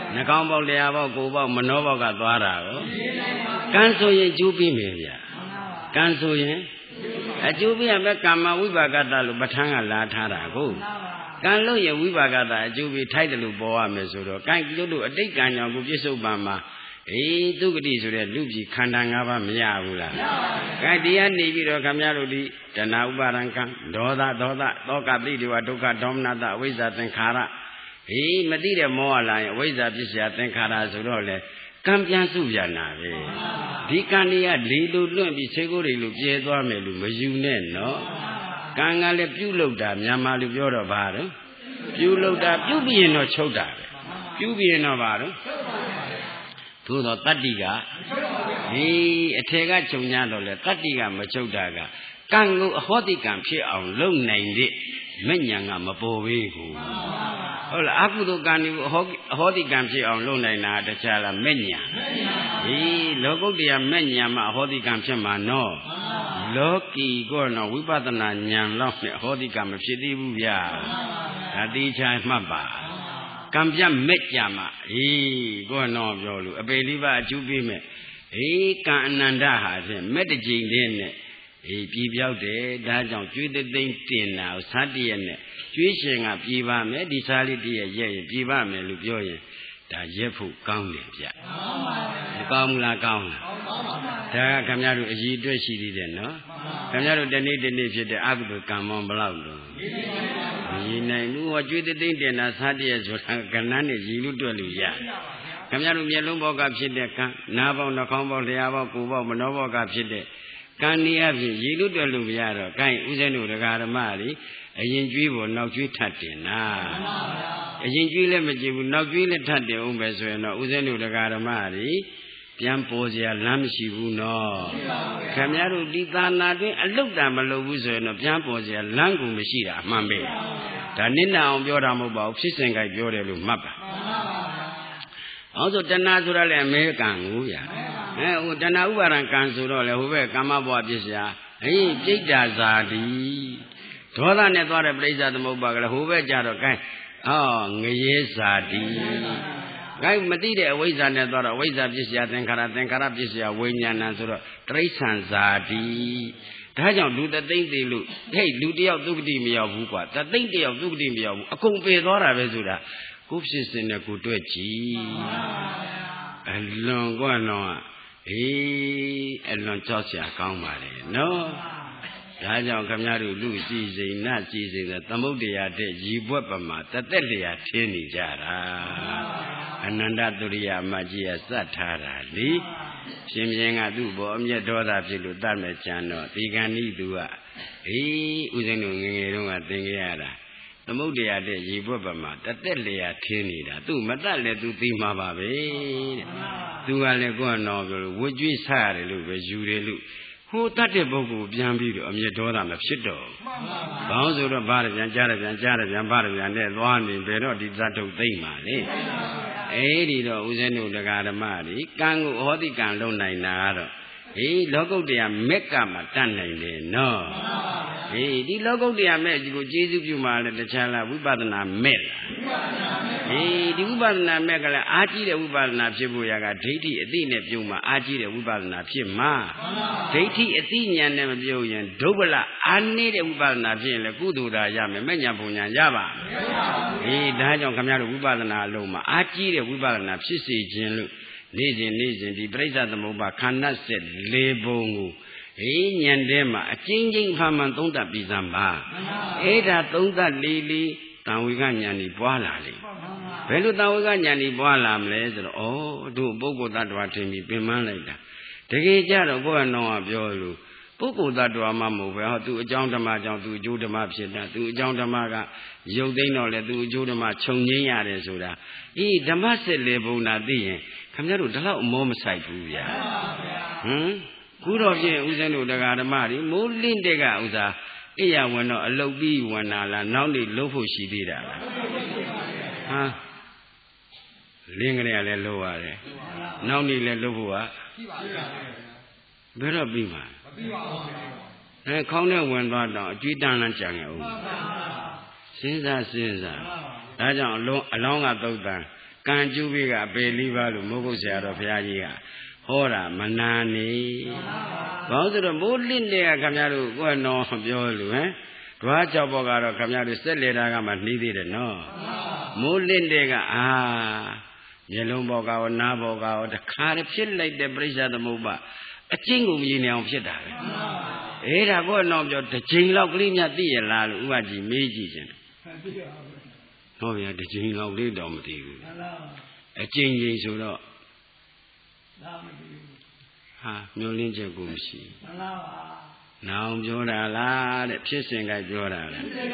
နှကောင်းပေါက်လျာပေါက်ကိုယ်ပေါက်မနှောပေါက်ကသွားတာကိုကံဆိုရင်ကျိုးပြီးမယ်ဗျာကံဆိုရင်အကျိုးပြရမယ်ကာမဝိပါကတလို့ပဋ္ဌာန်းကလာထားတာကိုကံလို့ရဝိပါကတအကျိုးပြထိုက်တယ်လို့ပေါ်ရမယ်ဆိုတော့ကံကျိုးလို့အတိတ်ကံကြောင့်ကိုပြစ္ဆုတ်ပံမှာဒုက္ခတိဆိုတဲ့လူပြည်ခန္ဓာ၅ပါးမရဘူးလားကဲတရားနေပြီးတော့ခမရတို့ဒီတဏှာဥပါဒံကံဒေါသသောကပိတိဝဒုက္ခဒေါမနတအဝိဇ္ဇာသင်္ခါရမသိတဲ့မောဟလာရင်အဝိဇ္ဇာပစ္စယသင်္ခါရဆိုတော့လေကံပြန်စုပြန်တာပဲဒီကံတွေကလေလိုလွန့်ပြီးဆေးကိုယ်တွေလိုပြဲသွားမယ်လို့မယူနဲ့နော်ကံကလည်းပြုတ်လုတာမြန်မာလူပြောတော့ဘာတော့ပြုတ်လုတာပြုတ်ပြီးရင်တော့ချုပ်တာပဲပြုတ်ပြီးရင်တော့ဘာတော့သို့တော့တတ္တိကအထယ်ကခြုံညာတော့လေတတ္တိကမချုပ်တာကကံကိုအဟောတိကံဖြစ်အောင်လုပ်နိုင်တဲ့မဉ္ဇဏ်ကမပေါ်သေးဘူးဟုတ်လားအကုသိုလ်ကံကိုအဟောတိကံဖြစ်အောင်လုပ်နိုင်တာတခြားလားမဉ္ဇဏ်လောကုတ္တရာမဉ္ဇဏ်မှာအဟောတိကံဖြစ်မှာနော်လောကီကတော့ဝိပဿနာဉာဏ်လောက်နဲ့အဟောတိကံမဖြစ်သေးဘူးဗျာဒါတိချာမှတ်ပါကံပြမဲ့ကြမှာကိုကတော့ပြောလို့အပေလေးပါအကျိုးပေးမဲ့ကံအနန္တဟာဖြင့်မဲ့တစ်ကြိမ်တည်းနဲ့ပြည်ပြောက်တယ်ဒါကြောင့်ကျွေးသိမ့်တင်တာကိုစားတည့်ရက်နဲ့ကျွေးရှင်ကပြည်ပါမယ်ဒီစားလေးတည့်ရက်ရဲ့ပြည်ပါမယ်လို့ပြောရင်ဒါရက်ဖို့ကောင်းတယ်ဗျမကောင်းဘူးလားကောင်းလားဒါကခင်ဗျားတို့အည်အတွက်ရှိသေးတယ်နော်ခင်ဗျားတို့တနေ့ဖြစ်တဲ့အကုသိုလ်ကံမောဘလောက်တော့မရည်နိုင်ဘူးဟောကျွေးသိမ့်တင်တာစားတည့်ရက်ဆိုတာကဏ္ဍနဲ့ရည်လို့တွက်လို့ရခင်ဗျားတို့မျက်လုံးဘောကဖြစ်တဲ့ကံနားပေါက်နှာခေါင်းပေါက်လျှာပေါက်ကိုယ်ပေါက်မနှောပေါက်ကဖြစ်တဲ့ကံနေအဖြစ်ရည်လို့တွက်လို့မရတော့ကိုင်းဥစဉ်တို့ဒကာဓမ္မတွေအရင်ကျွေးဖို့နောက်ကျွေးထပ်တင်တာအရင်ကျွေးလည်းမကြည့်ဘူးနောက်ကျွေးလည်းထပ်တင်အောင်ပဲဆိုရင်တော့ဥစဉ်တို့ဒကာဓမ္မတွေပြန်ပေါ်စရာလမ်းမရှိဘူးနော်ခင်ဗျားတို့ဒီသာနာတွင်အလုတ်တာမလုပ်ဘူးဆိုရင်တော့ပြန်ပေါ်စရာလမ်းကိုမရှိတာအမှန်ပဲဒါနစ်နာအောင်ပြောတာမဟုတ်ပါဘူးဖြစ်စဉ်ကြိုက်ပြောတယ်လို့မှတ်ပါအောင်ဆိုတဏှာဆိုတာလည်းအမေကံကိုဗျာဟိုတဏှာဥပါဒံကံဆိုတော့လေဟိုဘက်ကာမဘဝပစ္စယပြိတ္တာဇာတိဒေါသနဲ့သွားတဲ့ပြိဿသမုပ္ပါကလည်းဟိုဘက်ကြတော့ gain ငရေဇာတိ gain မသိတဲ့အဝိဇ္ဇာနဲ့သွားတော့အဝိဇ္ဇာပစ္စယသင်္ခါရပစ္စယဝိညာဏဆိုတော့တိရစ္ဆာန်ဇာတိဒါကြောင့်လူတသိမ့်သေးလို့လူတယောက်သုခတိမရောက်ဘူးကွာတသိမ့်တယောက်သုခတိမရောက်ဘူးအကုန်ပေသွားတာပဲဆိုတာကိုဖြစ်စဉ်နဲ့ကိုတွေ့ကြည့်အလွန်ကတော့အလွန်ကြောက်စရာကောင်းပါလေနော်ဒါကြောင့်ခမရတို့လူကြည်စိန်နကြည်စိန်တဲ့သမုဒ္ဒရာတဲ့ရည်ဘွက်ပမာတသက်လျာထင်းနေကြတာအနန္တသုရိယမကြီးကစတ်ထားတာလေရှင်မြင်းကသူ့ဘောအမျက်ဒေါသဖြစ်လို့တတ်မဲ့ကြံတော့ဒီကံဤသူကဥစဉ်တို့ငငယ်တုန်းကသင်ခဲ့ရတာသမုဒ္ဒရာတဲ့ရေဘွက်ပမာတသက်လျာထင်းနေတာသူ့မတတ်လဲသူသိမှာပါပဲတဲ့သူကလည်းကိုယ်ကတော့ပြောလို့ဝကြွေးဆရတယ်လို့ပဲယူတယ်လို့ဟိုတတ်တဲ့ပုဂ္ဂိုလ်ပြန်ပြီးတော့အမျက်ဒေါသမဖြစ်တော့ဘောင်းဆိုတော့ဘာရပြန်ကြားရပြန်ဘာရပြန်နဲ့သွားနေဘယ်တော့ဒီသတ္တုသိမ့်ပါလေဒီတော့ဦးဇင်းတို့တရားဓမ္မတွေကံကိုဟောတိကံလုံးနိုင်တာကတော့လောကုတ္တရာမက်ကမှတတ်နိုင်တယ်နော်ဒီလောကုတ္တရာမက်ကိုကျေးဇူးပြုမှလည်းတခြားလားဝိပဿနာမက်လားဒီဝိပဿနာမက်ကလည်းအာကြီးတဲ့ဝိပဿနာဖြစ်ဖို့ရကဒိဋ္ဌိအသိနဲ့ပြုမှအာကြီးတဲ့ဝိပဿနာဖြစ်မှာဒိဋ္ဌိအသိဉာဏ်နဲ့မပြုရင်ဒုဗ္ဗလအာနေတဲ့ဝိပဿနာဖြစ်ရင်လည်းကုသိုလ်တာရမယ်မဲ့ညာပုံညာရပါဒါကြောင့်ခင်ဗျားတို့ဝိပဿနာအလုံးမှာအာကြီးတဲ့ဝိပဿနာဖြစ်စေခြင်းလို့နေ့စဉ်ဒီပြိဿသမုပ္ပါခန္ဓာဆက်၄ပုံကိုဉာဏ်ထဲမှာအကျဉ်းချင်းဖာမှန်သုံးသပ်ပြီးစမ်းပါဒါသုံးသပ်လေးတန်ဝေကဉာဏ်ကြီးပွားလာလေဘယ်လိုတန်ဝေကဉာဏ်ကြီးပွားလာမလဲဆိုတော့တို့ပုဂ္ဂိုလ်တ attva ထင်ပြီးပင်ပန်းလိုက်တာတကယ်ကြတော့ကိုယ်ကတော့ပြောလို့ပုဂ္ဂိုလ်တ attva မှမဟုတ်ပဲသူအကြောင်းဓမ္မကြောင့်သူအကျိုးဓမ္မဖြစ်တာသူအကြောင်းဓမ္မကရုပ်သိမ်းတော့လေသူအကျိုးဓမ္မခြုံငင်းရတယ်ဆိုတာဓမ္မစစ်လေဘုံနာသိရင်ခင်ဗျားတို့ဒီလောက်အမောမဆိုင်ဘူးဗျာခုတော့ဖြင့်ဦးဇင်းတို့တရားဓမ္မတွေမိုးလင်းတဲ့ကဥစားအိယာဝင်တော့အလုတ်ပြီးဝင်လာလားနောက်နေ့လှုပ်ဖို့ရှိသေးတာလားလင်းကလေးကလည်းလှုပ်ရတယ်နောက်နေ့လည်းလှုပ်ဖို့ကဘယ်တော့ပြီးမှာမပြီးပါဘူးခေါင်းနဲ့ဝင်သွားတော့အကျွေးတန်းလန်းကြံရအောင်စဉ်းစားဒါကြောင့်အလောင်းကသုတ်တန် can you be a believer who moves out of Yagia? Hora, Manani. Both of the Moodlin there, Kamaru, go no from Yolu, eh? Raja Bogaro, Kamaru, Selleragama needed no. Moodlin there, Yellow Boga or Naboga or the car feel like the bridge of the Moba. A jingle in of Shida. Era go no, the jingle of Linia dear Lal, Uaji, Meiji. Oh, yeah, the jingle of Lidom. A jingle is so. Million Jagumsi. Now, Jora la, the pissing I Jora.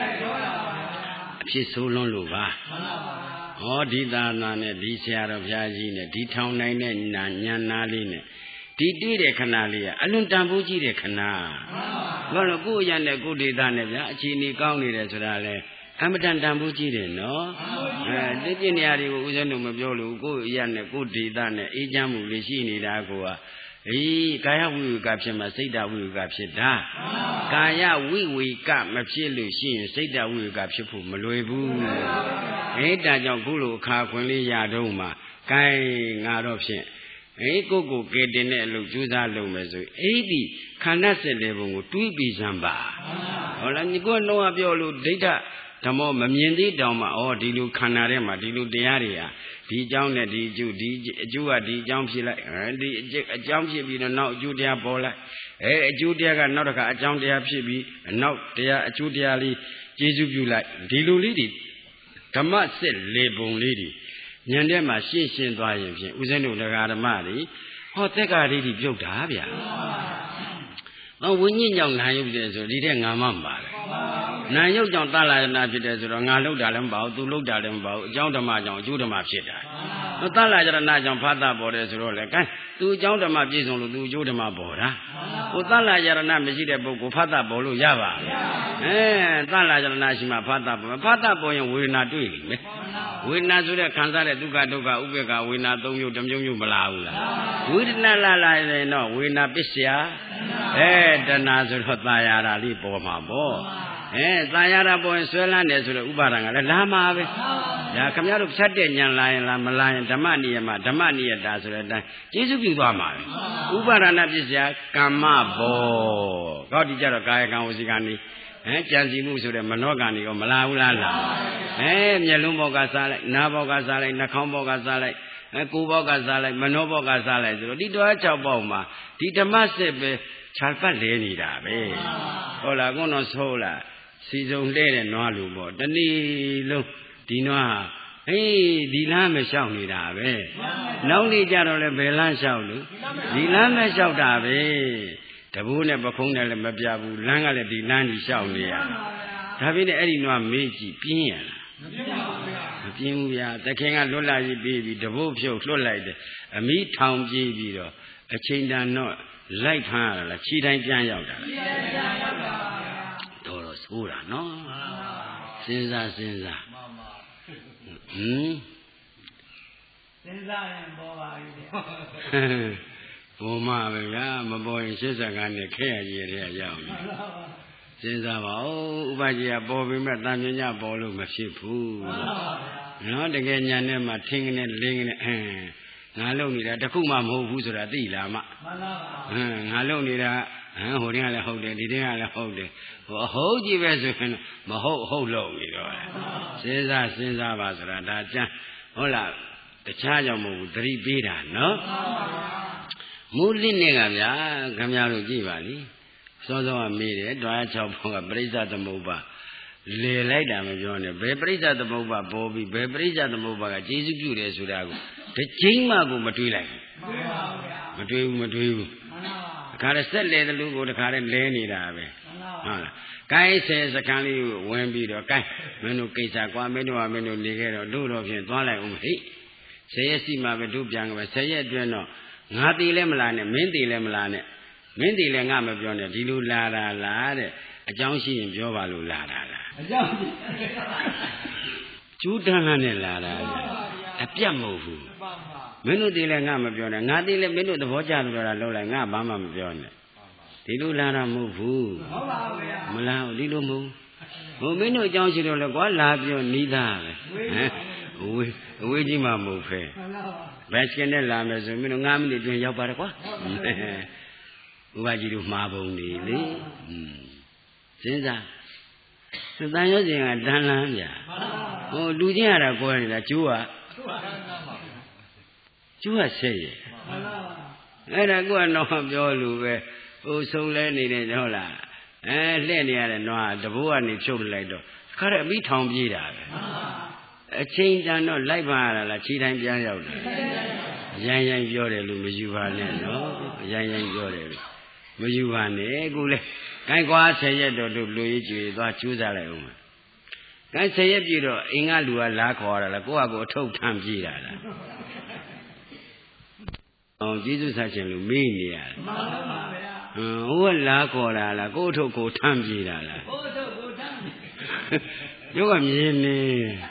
She's so long, Luva. Oh, Dida Nana, Disia of Yajina, D Town 9 and Nanaline. Didi de Canalia, Aluntambuji de Cana. Well, a good and a good Dana, Chini County as well. Amadan Tambuji, no? The Geniari was a number of Yolu, go yan a good Dana, Ejamu, Lishini, Dagoa. Kaya we capture my say that we capture that. Kaya we got my chili, say that we capture for Maloebu. Ain't that your Gulu Carquili Yadoma? Kai adoption. Ain't go get in it, look, Juza Lomezo. 80 cannot say level, 2 be Zamba. Or you go know of your data. Tamo Mamindi Doma or Dilu Canarema, Dilu Diaria, Di Jown, Di Jua, Di Jumpy, the Jumpy, no Judia Bola, Judia got not a Jumpy, and now they are Judiali, Jesu like Dilu Lady. Tama said Lebon Lady. Yandema, she sent by him, Uzenu the Gadamari, or take a lady built Avia. Oh, we need young Nayus, leading a mamba. Now you don't tell us not to do it, I looked at them about to look at them about John the Majon, Judah Mapshita. No tell us not on Pata borders or like two John the Mapjison to Judah Mabora. Who tell us you're not Missy book of Pata Bolu Yava. Eh, tell us you're not Pata boy, and we're not doing it. We're not to the Kansas, Duka, Ubeka, we're not doing you, the Mumu Balaula. We did not lie, no, we're not Bissia. Eh, the Nazar Hotayara Lipo Mabo. Eh, Zayara boy, Swelan, as well, Ubaranga, Lama. Ya come out of Saturday, Lama, Damania, Dazzle, Jesus Gama. Ubarana Bizia, Kamabo. God did a guy, Gausigani. Eh, Janzi moves with a monogamy or Malaula. Eh, Yalumbo Gazale, Nabo Gazale, Nakombo Gazale, Kubo Gazale, Manobo Gazale, Dito Chaboma, Dita Massive, Chalpa Lenida, Ola Gonos Hola. Season late and no lubo. The Nilo Dinoa. Hey, Dilame Shawnee Dave. No need Jarol Belan Shawnee. Dilame Shaw Dave. Tabuna Bacona Mabiabu, Langale Dilani Shawnee. Having any no Meiji, Pian. Pinya, the king of Lola baby, the wolf show, like a meat town JB, a chain down not like her, like she died young. Ura, no? Sinza. Boma, my boy, and sister got the care here, young. Sinza, oh, Bagia, Bobby, Matanya, Bolo, Mashipu. Not again, Yanema, Ting and Ling, Naloni, the Kuma, who's a Dilama. Naloni, holding a hold it, didn't I hold it? Hold you as my whole low, you know. Since I was that, hola, the charge of 3 beta, no? Moodlin, Camaro Givali. So I made it, do I chop for a brace at the Moba? Lay like them, Johnny, Bebrace at the Moba, Bobby, Bebrace at the Moba, Jesus Judas would have. The king mago, Matu. Carasel lay the look of the current Lenny Dave. Kai says a canny when be the Kai, Menu Kisa, Menu, Menu, Nigger, Dudo, and Twilight. Say, see my two young, say it, no. Nati Lemlane, Mindy Lemlane, Mindy Langama Bionda, Dilu Lada, a Johnson and Jovalu Lada. Chutan Lada, a Piamofu. Menu de Langama Bionda, Nati Lemenu, the Voja Lola, Bama Bionda. Dilu Lada Mufu, Mala, Dilu Mu. Menu Johnson, what love you need that? အဝေးကြီးမှမဟုတ်ဖဲဘက်စကင်နဲ့လာမယ်ဆိုမင်းတို့9မိနစ်တွင်ရောက်ပါတယ်ကွာဥပကြီးတို့မှားပုံနေလေစဉ်းစားတန်ရုပ်ရှင်ကတန်လန်းဗျာဟိုလူချင်းရတာကိုယ်နေတာကျိုးကဆက်ရဲ့အဲ့ဒါကိုကတော့ပြောလို့ပဲဟိုဆုံးလဲနေတယ်ဟုတ်လားလှည့်နေရတဲ့နွားတဘိုးကနေဖြုတ်လိုက်တော့ခါတဲ့အမိထောင်ပြေးတာပဲအချိန်တန်တော့လိုက်ပါရလားခြေတိုင်းပြန်ရောက်တယ်ရိုင်းပြောတယ်လို့မယူပါနဲ့နော်ရိုင်းပြောတယ်လို့မယူပါနဲ့အခုလေကိုင်းကွာ10ရက်တော့တို့လူကြီးကျွေသွားကျူးစားလိုက်အောင်ကိုင်း10ရက်ပြည့်တော့အင်္ဂလူကလာခေါ်ရလားကိုယ့်ဟာကိုယ်အထုတ်ထမ်းပြေးတာလားအောင်ကျေးဇူးဆက်ခြင်းလို့မေးနေရတယ်မှန်ပါဗျာဟိုကလာခေါ်တာလားကိုယ့်အထုတ်ကိုထမ်းပြေးတာလားကိုယ့်အထုတ်ကိုထမ်းရုပ်ကမြင်နေ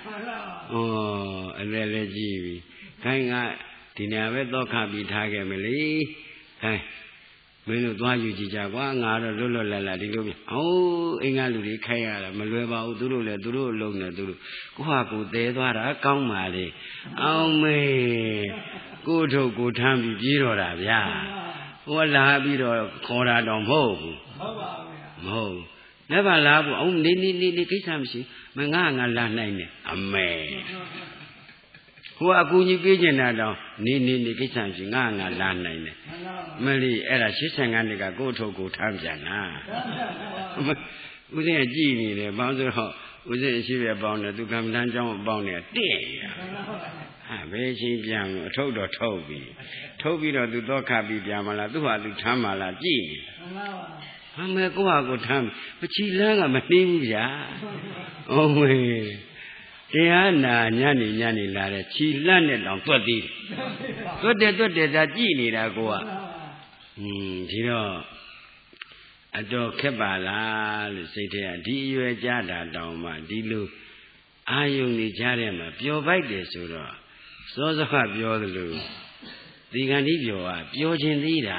အလဲကြည့်ပြီခိုင်းကဒီနေရာပဲတော့ခပြီးထားခဲ့မလေခိုင်းမင်းတို့သွားယူကြည့်ကြကွာငါတော့လွတ်လွတ်လပ်လပ်ဒီလိုအင်္ဂါလူတွေခိုင်းရတာမလွယ်ပါဘူးသူတို့လည်းသူတို့အလုံးနဲ့သူတို့ကိုဟာကိုသဲသွားတာကောင်းပါလေအောင်မေကိုထုတ်ကိုထမ်းပြီးပြေးတော့တာဗျာဟိုလာပြီးတော့ခေါ်တာတော့မဟုတ်ဘူးဟုတ်ပါဘူးဗျာမဟုတ်လည်းပါလားဘူးအောင်နေကိစ္စမရှိမငါလာနိုင်တယ်အမေဟိုအကူကြီးပေးကျင်တာတော့နေကိစ္စမရှိငါလာနိုင်တယ်မလီအဲ့ဒါ85နှစ်ကကို့ထုတ်ကိုထမ်းပြန်တာဦးစင်းကကြည်နေတယ်ဘာလို့ဆိုတော့ဦးစင်းရှိပဲပေါင်းတယ်သူကမ္ဘာတန်းကျောင်းပေါင်းတယ်တင့်ရဘယ်ချင်းပြန်အထုတ်တော့ထုတ်ပြီးတော့သူတော့ခပြီးပြန်မလားသူ့ဟာသူထမ်းမလားကြည်နေအမေကိုဟာကိုထမ်းမချီလန်းကမနှင်းဘူးဗျာဟုတ်မေတရားနာညနေလာတဲ့ခြီလန့်နဲ့တောင်တွက်သေးတယ်တွက်တယ်ဒါကြည်နေတာကိုကဒီတော့အတော်ခက်ပါလားလို့စိတ်ထဲကဒီအရွယ်ကြတာတောင်မှဒီလိုအာယုန်နေကြတဲ့မှာပျော်ပိုက်တယ်ဆိုတော့စောစောကပြောသလိုဒီကံဒီပျော်ကပျော်ခြင်းသေးတာ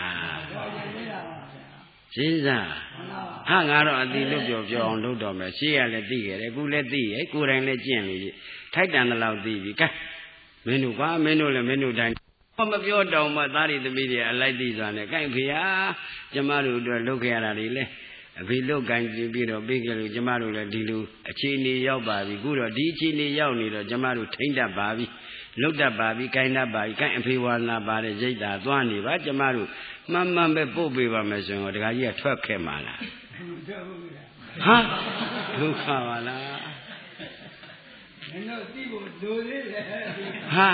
စဉ်းစားဟာငါတော့အတိလွတ်ပြောအောင်လုပ်တော့မယ်ရှေ့ကလည်းသိခဲ့တယ်အခုလည်းသိရဲ့ကိုယ်တိုင်လည်းကျင့်နေပြီထိုက်တန်တဲ့လောက်သိပြီကဲမင်းတို့လည်းမင်းတို့တိုင်းမပြောတောင်မှသားရီသမီးတွေအလိုက်သိစွာနဲ့ကဲဖေဟာကျမတို့အတွက်လုပ်ခဲ့ရတာတွေလဲအဖေလုတ်ကန်ပြီးတော့ပြီးကြလို့ကျမတို့လည်းဒီလိုအခြေအနေရောက်ပါပြီအခုတော့ဒီအခြေအနေရောက်နေတော့ကျမတို့ထိမ့်တတ်ပါပြီလုတ်တတ်ပါပြီကိုင်းတတ်ပါပြီကိုင်းအဖေဝါနာပါတဲ့ရိတ်တာသွားနေပါကျမတို့မှန်ပဲပို့ပေးပါမယ်ဆိုရင်ဒကာကြီးကထွက်ခဲ့မှာလားဟာဒုက္ခပါလားမင်းတို့သိဖို့လိုသေးတယ်ဟာ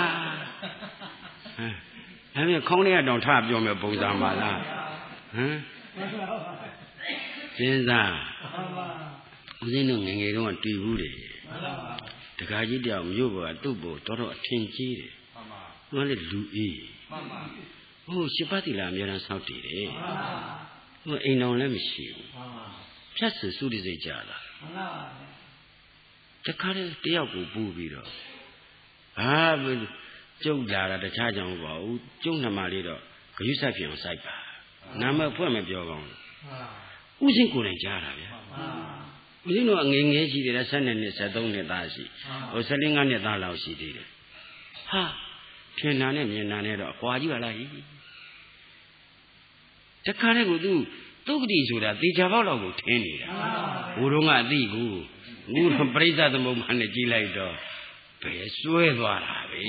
ဒါမြင်ခေါင်းထဲကတောင်ထပြောမယ်ပုံစံပါလားဟမ်စဉ်းစားဦးဇင်းတို့ငယ်ငယ်တုန်းကတွေ့ဘူးတယ်ဒကာကြီးတယောက်မြို့ပေါ်ကသူ့ပေါ်တော်အထင်ကြီးတယ်မှန်ပါသူကလည်းလူအေးမှန်ပါဟိုရှစ်ပတ်တီလာအများအားဆောက်တည်တယ်ဟိုအိမ်တော်လည်းမရှိဘူးမှန်ပါဖြတ်စုတိစိတ်ကြတာမှန်ပါတခါတည်းတယောက်ကိုပူပြီးတော့ကျုပ်လာတာတခြားကြောင့်ပေါ့ဦးကျုပ်နှမလေးတော့ဂရုစိုက်ပြအောင်စိုက်ပါနာမဖွင့်မပြောကောင်းဘူးဦးစင်းကိုယ်တိုင်ကြားတာဗျာဦးစင်းတို့အငယ်ငယ်ရှိတယ်12နှစ်13နှစ်သားရှိဟို14 5နှစ်သားလောက်ရှိသေးတယ်ဟာထင်တာနဲ့မြင်တာနဲ့တော့အကွာကြီးပါလားတခါတည်းကိုသူသုက္ကတိဆိုတာတေချာပေါက်လောက်ကိုထင်းနေတာဘိုးတော်ကအသိကိုအခုတော့ပရိစ္ဆသမုပ္ပါနဲ့ကြီးလိုက်တော့ဘယ်စွဲသွားတာပဲ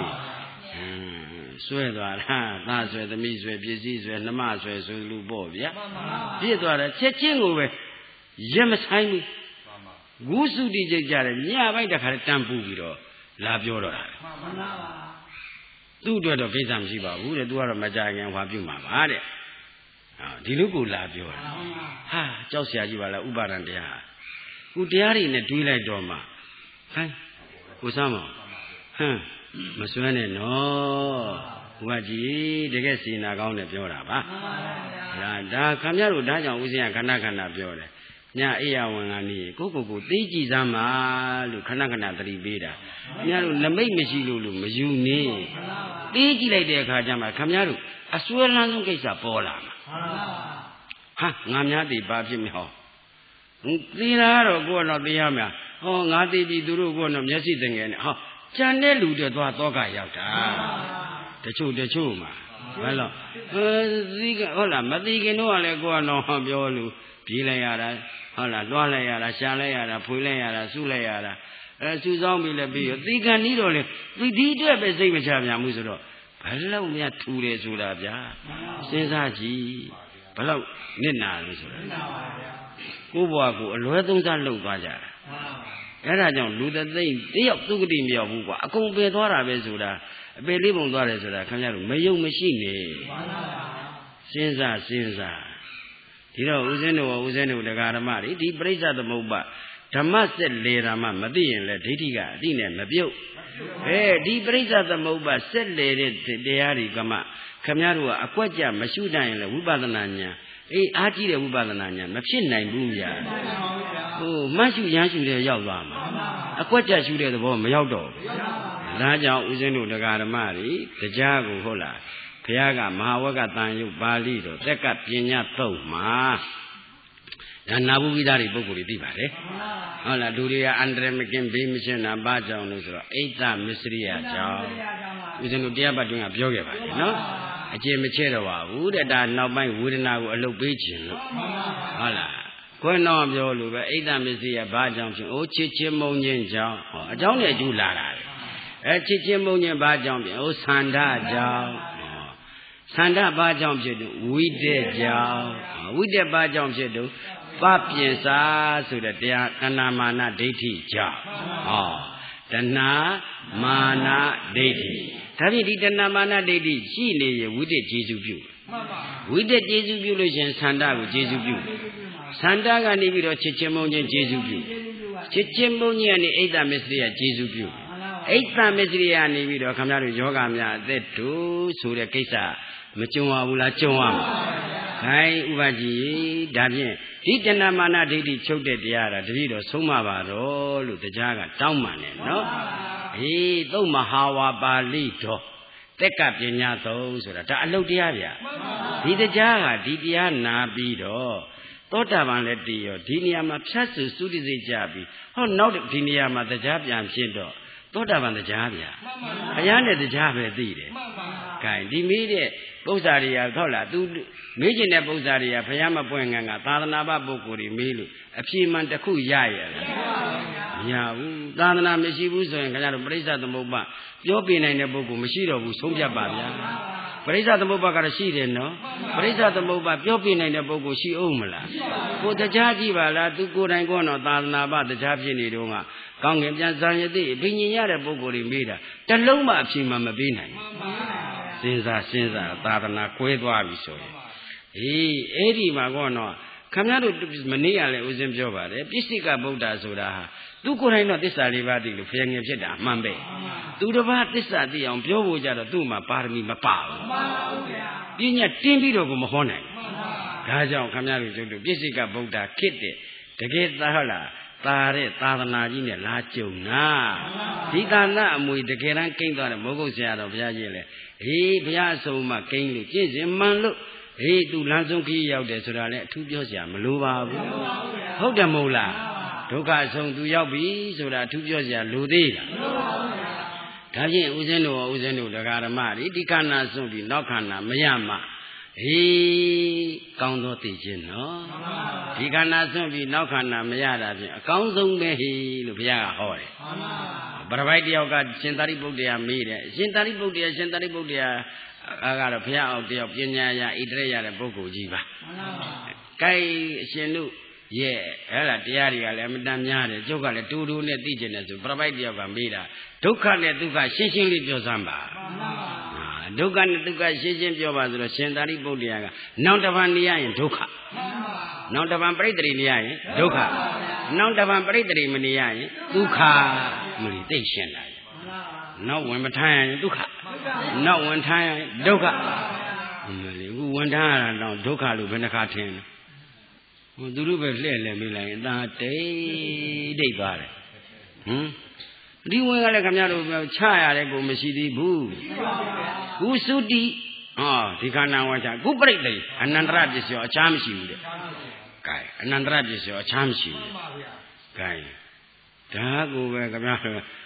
စွဲသွားတာသားဆွဲသမီးဆွဲပစ္စည်းဆွဲနှမဆွဲဆိုလူပေါ့ဗျာပြည့်သွားတယ်ချက်ချင်းကိုပဲရက်မဆိုင်ဘူးဂုစုတိကျကြတယ်ညပိုင်းတခါတန်းပူပြီးတော့လာပြောတော့တာမှန်ပါပါသူ့အတွက်တော့ကိစ္စမရှိပါဘူးတဲ့သူကတော့မကြခင်ဟွာပြုမှာပါတဲ့ဒီလိုကိုလာပြောတာဟာကြောက်เสียကြီးပါလားဥပါဒံတရားခုတရားတွေနဲ့တွေးလိုက်တော့မှဟမ်ကိုစမ်းမဟမ်မစွမ်းနဲ့နော်ဘုရားကြီးတကယ်စီနာကောင်းနဲ့ပြောတာပါဒါခင်ဗျားတို့ဒါကြောင့်ဦးဇင်းကခဏပြောတယ်ညအိယာဝင်ကနေကိုသိကြည်စမ်းပါလို့ခဏသတိပေးတာခင်ဗျားတို့နမိတ်မရှိလို့မယူနေသိကြည့်လိုက်တဲ့အခါကျမှခင်ဗျားတို့အစွဲလန်းဆုံးကိစ္စပေါ်လာမှာဟာငါများသိပါဖြစ်မြောသိတာတော့ကိုကတော့သိရမှာဟောငါသိပြီသူတို့ကတော့မျက်စိသင်ငယ်နဲ့ဟောကျန်တဲ့လူတွေသွားတော့ကရောက်တာတချို့မှာဘာလို့သိကဟုတ်လားမသိခင်တော့လည်းကိုကတော့ပြောလို့ပြေးလိုက်ရတာဟုတ်လားလွှားလိုက်ရတာရှာလိုက်ရတာဖွေးလိုက်ရတာစုလိုက်ရတာစုဆောင်ပြီးလည်းပြီးရောသိကံဤတော့လေဒီအတွက်ပဲစိတ်မချပြန်ဘူးဆိုတော့ဘလောက်များထူတယ်ဆိုတာဗျာစဉ်းစားကြည့်ဘလောက်နစ်နာလို့ဆိုတာကိုယ့်ဘဝကိုအလွဲသုံးစားလုပ်သွားကြတာအဲ့ဒါကြောင့်လူသိမ့်တယောက်သုဂတိမရောက်ဘူးကွာအကုန်ပယ်သွားတာပဲဆိုတာအပယ်လေးပုံသွားတယ်ဆိုတာခင်ဗျားတို့မယုံမရှိနဲ့စဉ်းစားဒီတော့ဦးဇင်းတို့တရားဓမ္မတွေဒီပရိစ္ဆသမုပ္ပါဓမ္မစက်လေဓမ္မမသိရင်လည်းဒိဋ္ဌိကအတိနဲ့မပြုတ်ဒီပရိစ္ဆသမုပ္ပါစက်လေတဲ့တရားတွေကမှခင်ဗျားတို့ကအကွက်ကြမရှိတတ်ရင်လည်းဝိပဿနာဉာဏ်အားကြီးတဲ့ဝိပဿနာဉာဏ်မဖြစ်နိုင်ဘူးဗျာမှတ်ရှုရမ်းရှုတဲ့ရောက်သွားမှာအကွက်ကြရှုတဲ့သဘောမရောက်တော့ဘူးဒါကြောင့်ဦးဇင်းတို့တရားဓမ္မတွေတရားကိုဟုတ်လားဘုရားကမဟာဝကတန်ယုတ်ပါဠိတော်တက်ကပညာသုံးမှာဒါနာဘူးပိသားတွေပုဂ္ဂိုလ်တွေသိပါတယ်ဟုတ်လားလူတွေကအန္တရာယ်မကင်းဘေးမရှင်းတာဘာကြောင့်လို့ဆိုတော့အိဋ္ဌမစ္စရိယကြောင့်ဦးဇင်းတို့တရားပတ်တွင်ကပြောခဲ့ပါတယ်နော်အကျေမချဲတော့ပါဘူးတဲ့ဒါနောက်ပိုင်းဝေဒနာကိုအလုတ်ပေးခြင်းလို့ဟုတ်လားခွန်းတော့ပြောလို့ပဲအိဋ္ဌမစ္စရိယဘာကြောင့်ဖြစ်ချစ်ချင်းမုန်းခြင်းကြောင့်အကြောင်းနဲ့အကျိုးလာတာချစ်ချင်းမုန်းခြင်းဘာကြောင့်ဖြစ်ဆန္ဒကြောင့်ဆန္ဒဘာကြောင့်ဖြစ်လို့ဝိတက်ကြောင့်ဝိတက်ဘာကြောင့်ဖြစ်လို့ပပြင်စာဆိုတဲ့တရားတဏမာနဒိဋ္ဌိကြောင့်တဏမာနဒိဋ္ဌိဒါဖြင့်ဒီတဏမာနဒိဋ္ဌိရှိနေရင်ဝိတက်ကျေစုပြုဝိတက်ကျေစုပြုလို့ရှင်ဆန္ဒကိုကျေစုပြုဆန္ဒကနေပြီးတော့ချစ်ချင်းမုန်းခြင်းကျေစုပြုချစ်ချင်းမုန်းခြင်းကနေအိဋ္ဌမစ္စရိယကျေစုပြုအိဋ္ဌမစ္စရိယနေပြီးတော့ခင်ဗျားတို့ယောဂများအသက်တို့ဆိုတဲ့ကိစ္စမကြုံရဘူးလားကြုံရမှာခိုင်းဥပကြီးဒါဖြင့်ဒီတဏမာနဒိဋ္ဌိချုပ်တဲ့တရားတပည့်တော်ဆုံးမပါတော့လို့တရားကတောင်းပန်တယ်နော်သုံးမဟာဝါပါဠိတော်တက်ကပညာသုံးဆိုတာဒါအလုတ်တရားဗျဒီတရားကဒီတရားနာပြီးတော့သောတာပန်လည်းတည်ရောဒီနေရာမှာဖြတ်စုသုတိစိတ်ကြပြီးနောက်ဒီနေရာမှာတရားပြန်ဖြစ်တော့သောတာပန်တရားဗျဘုရားနဲ့တရားပဲသိတယ်ခိုင်းဒီမေးတဲ့ပု္ပ္ပာရိယဟုတ်လားသူမေးကျင်တဲ့ပု္ပ္ပာရိယဘုရားမပွင့်ငံကသာသနာ့ပုဂ္ဂိုလ်တွေမေးလို့အဖြေမှန်တစ်ခုရရတယ်မရဘူးသာသနာမရှိဘူးဆိုရင်ခင်ဗျားတို့ပရိစ္ဆသမုပ္ပါပြောပြနိုင်တဲ့ပုဂ္ဂိုလ်မရှိတော့ဘူးဆုံးဖြတ်ပါဗျာပရိစ္ဆသမုပ္ပါကတော့ရှိတယ်နော်ပရိစ္ဆသမုပ္ပါပြောပြနိုင်တဲ့ပုဂ္ဂိုလ်ရှိအောင်မလားကိုတရားကြည့်ပါလားသူကိုယ်တိုင်ကတော့သာသနာ့တရားဖြစ်နေတော့ကကောင်းကင်ပြန်ဇာယတိဘိညာဉ်ရတဲ့ပုဂ္ဂိုလ်တွေမေးတာတလုံးမှအဖြေမှမပေးနိုင်ဘူးစဉ်းစားသာသနာကွဲသွားပြီဆိုရင်အဲ့ဒီမှာကတော့ခင်ဗျားတို့မနေ့ကလည်းဦးဇင်းပြောပါတယ်ပြစ္ဆိကဗုဒ္ဓဆိုတာဟာသူကိုယ်တိုင်တော့သစ္စာလေးပါးသိလို့ဖျက်ငယ်ဖြစ်တာအမှန်ပဲသူတစ်ပါးသစ္စာသိအောင်ပြောဖို့ကြတော့သူ့မှာပါရမီမပါဘူးပညာတင်းပြီးတော့ကိုမဟောနိုင်ဘူးဒါကြောင့်ခင်ဗျားတို့ကျုပ်တို့ပြစ္ဆိကဗုဒ္ဓခစ်တဲ့တကယ်သားဟုတ်လားသာတဲ့သာသနာကြီးနဲ့လာကြုံနာဒီသာသနာအမွေတကယ်တမ်းကိန်းသွားတယ်မိုးကုတ်ဆရာတော်ဘုရားကြီးလေဘုရားအဆုံးမှကိန်းလို့ကျင့်စဉ်မှန်လို့သူလမ်းဆုံးခရီးရောက်တယ်ဆိုတာလည်းအထူးပြောစရာမလိုပါဘူးဟုတ်တယ်မဟုတ်လားဒုက္ခအဆုံးသူရောက်ပြီဆိုတာအထူးပြောစရာလိုသေးလားဒါဖြင့်ဦးဇင်းတို့တရားဓမ္မတွေဒီခန္ဓာဆုံးပြီးနောက်ခန္ဓာမရမှကောင်းသောသိခြင်းနော်ဒီခန္ဓာဆုံးပြီးနောက်ခန္ဓာမရတာဖြင့်အကောင်းဆုံးပဲလို့ဘုရားကဟောတယ်ပရပိုက်တယောက်ကရှင်သာရိပုတ္တရာမေးတယ်ရှင်သာရိပုတ္တရာကတော့ဘုရားအောက်တယောက်ပညာရဣတရရတဲ့ပုဂ္ဂိုလ်ကြီးပါကဲအရှင်တို့ရဲ့အဲ့ဒါတရားတွေကလည်းအမတန်များတယ်ကျုပ်ကလည်းတူတူနဲ့သိကျင်တယ်ဆိုပရပိုက်တယောက်ကမေးတာဒုက္ခနဲ့ဒုက္ခရှင်းရှင်းလေးပြောစမ်းပါဒုက္ခနဲ့ဒုက္ခရှင်းရှင်းပြောပါဆိုတော့ရှင်သာရိပုတ္တရာကနောက်တစ်ပံနေရရင်ဒုက္ခနောက်တစ်ပံပရိသေနေရရင်ဒုက္ခနောက်တစ်ပံပရိသေမနေရရင်ဒုက္ခမလို့သိရှင်းလာတယ်နောက်ဝင်မထမ်းရင်ဒုက္ခနောက်ဝင်ထမ်းရင်ဒုက္ခအခုဝင်ထမ်းရတာတော့ဒုက္ခလို့ဘယ်နှခါထင်လဲသူတို့ပဲလှည့်လည်မိလိုက်ရင်ဒါတိတ်သွားတယ်ဒီဝင်ကလည်းခင်ဗျားတို့ချရတဲ့ကိုမရှိသေးဘူးခုသုတိဒီခန္ဓာဝါချခုပရိသေအနန္တရပစ္စယောအခြားမရှိဘူးတဲ့ကဲအနန္တရပစ္စယောအခြားမရှိဘူးကဲဒါကိုပဲခင်ဗျားတို့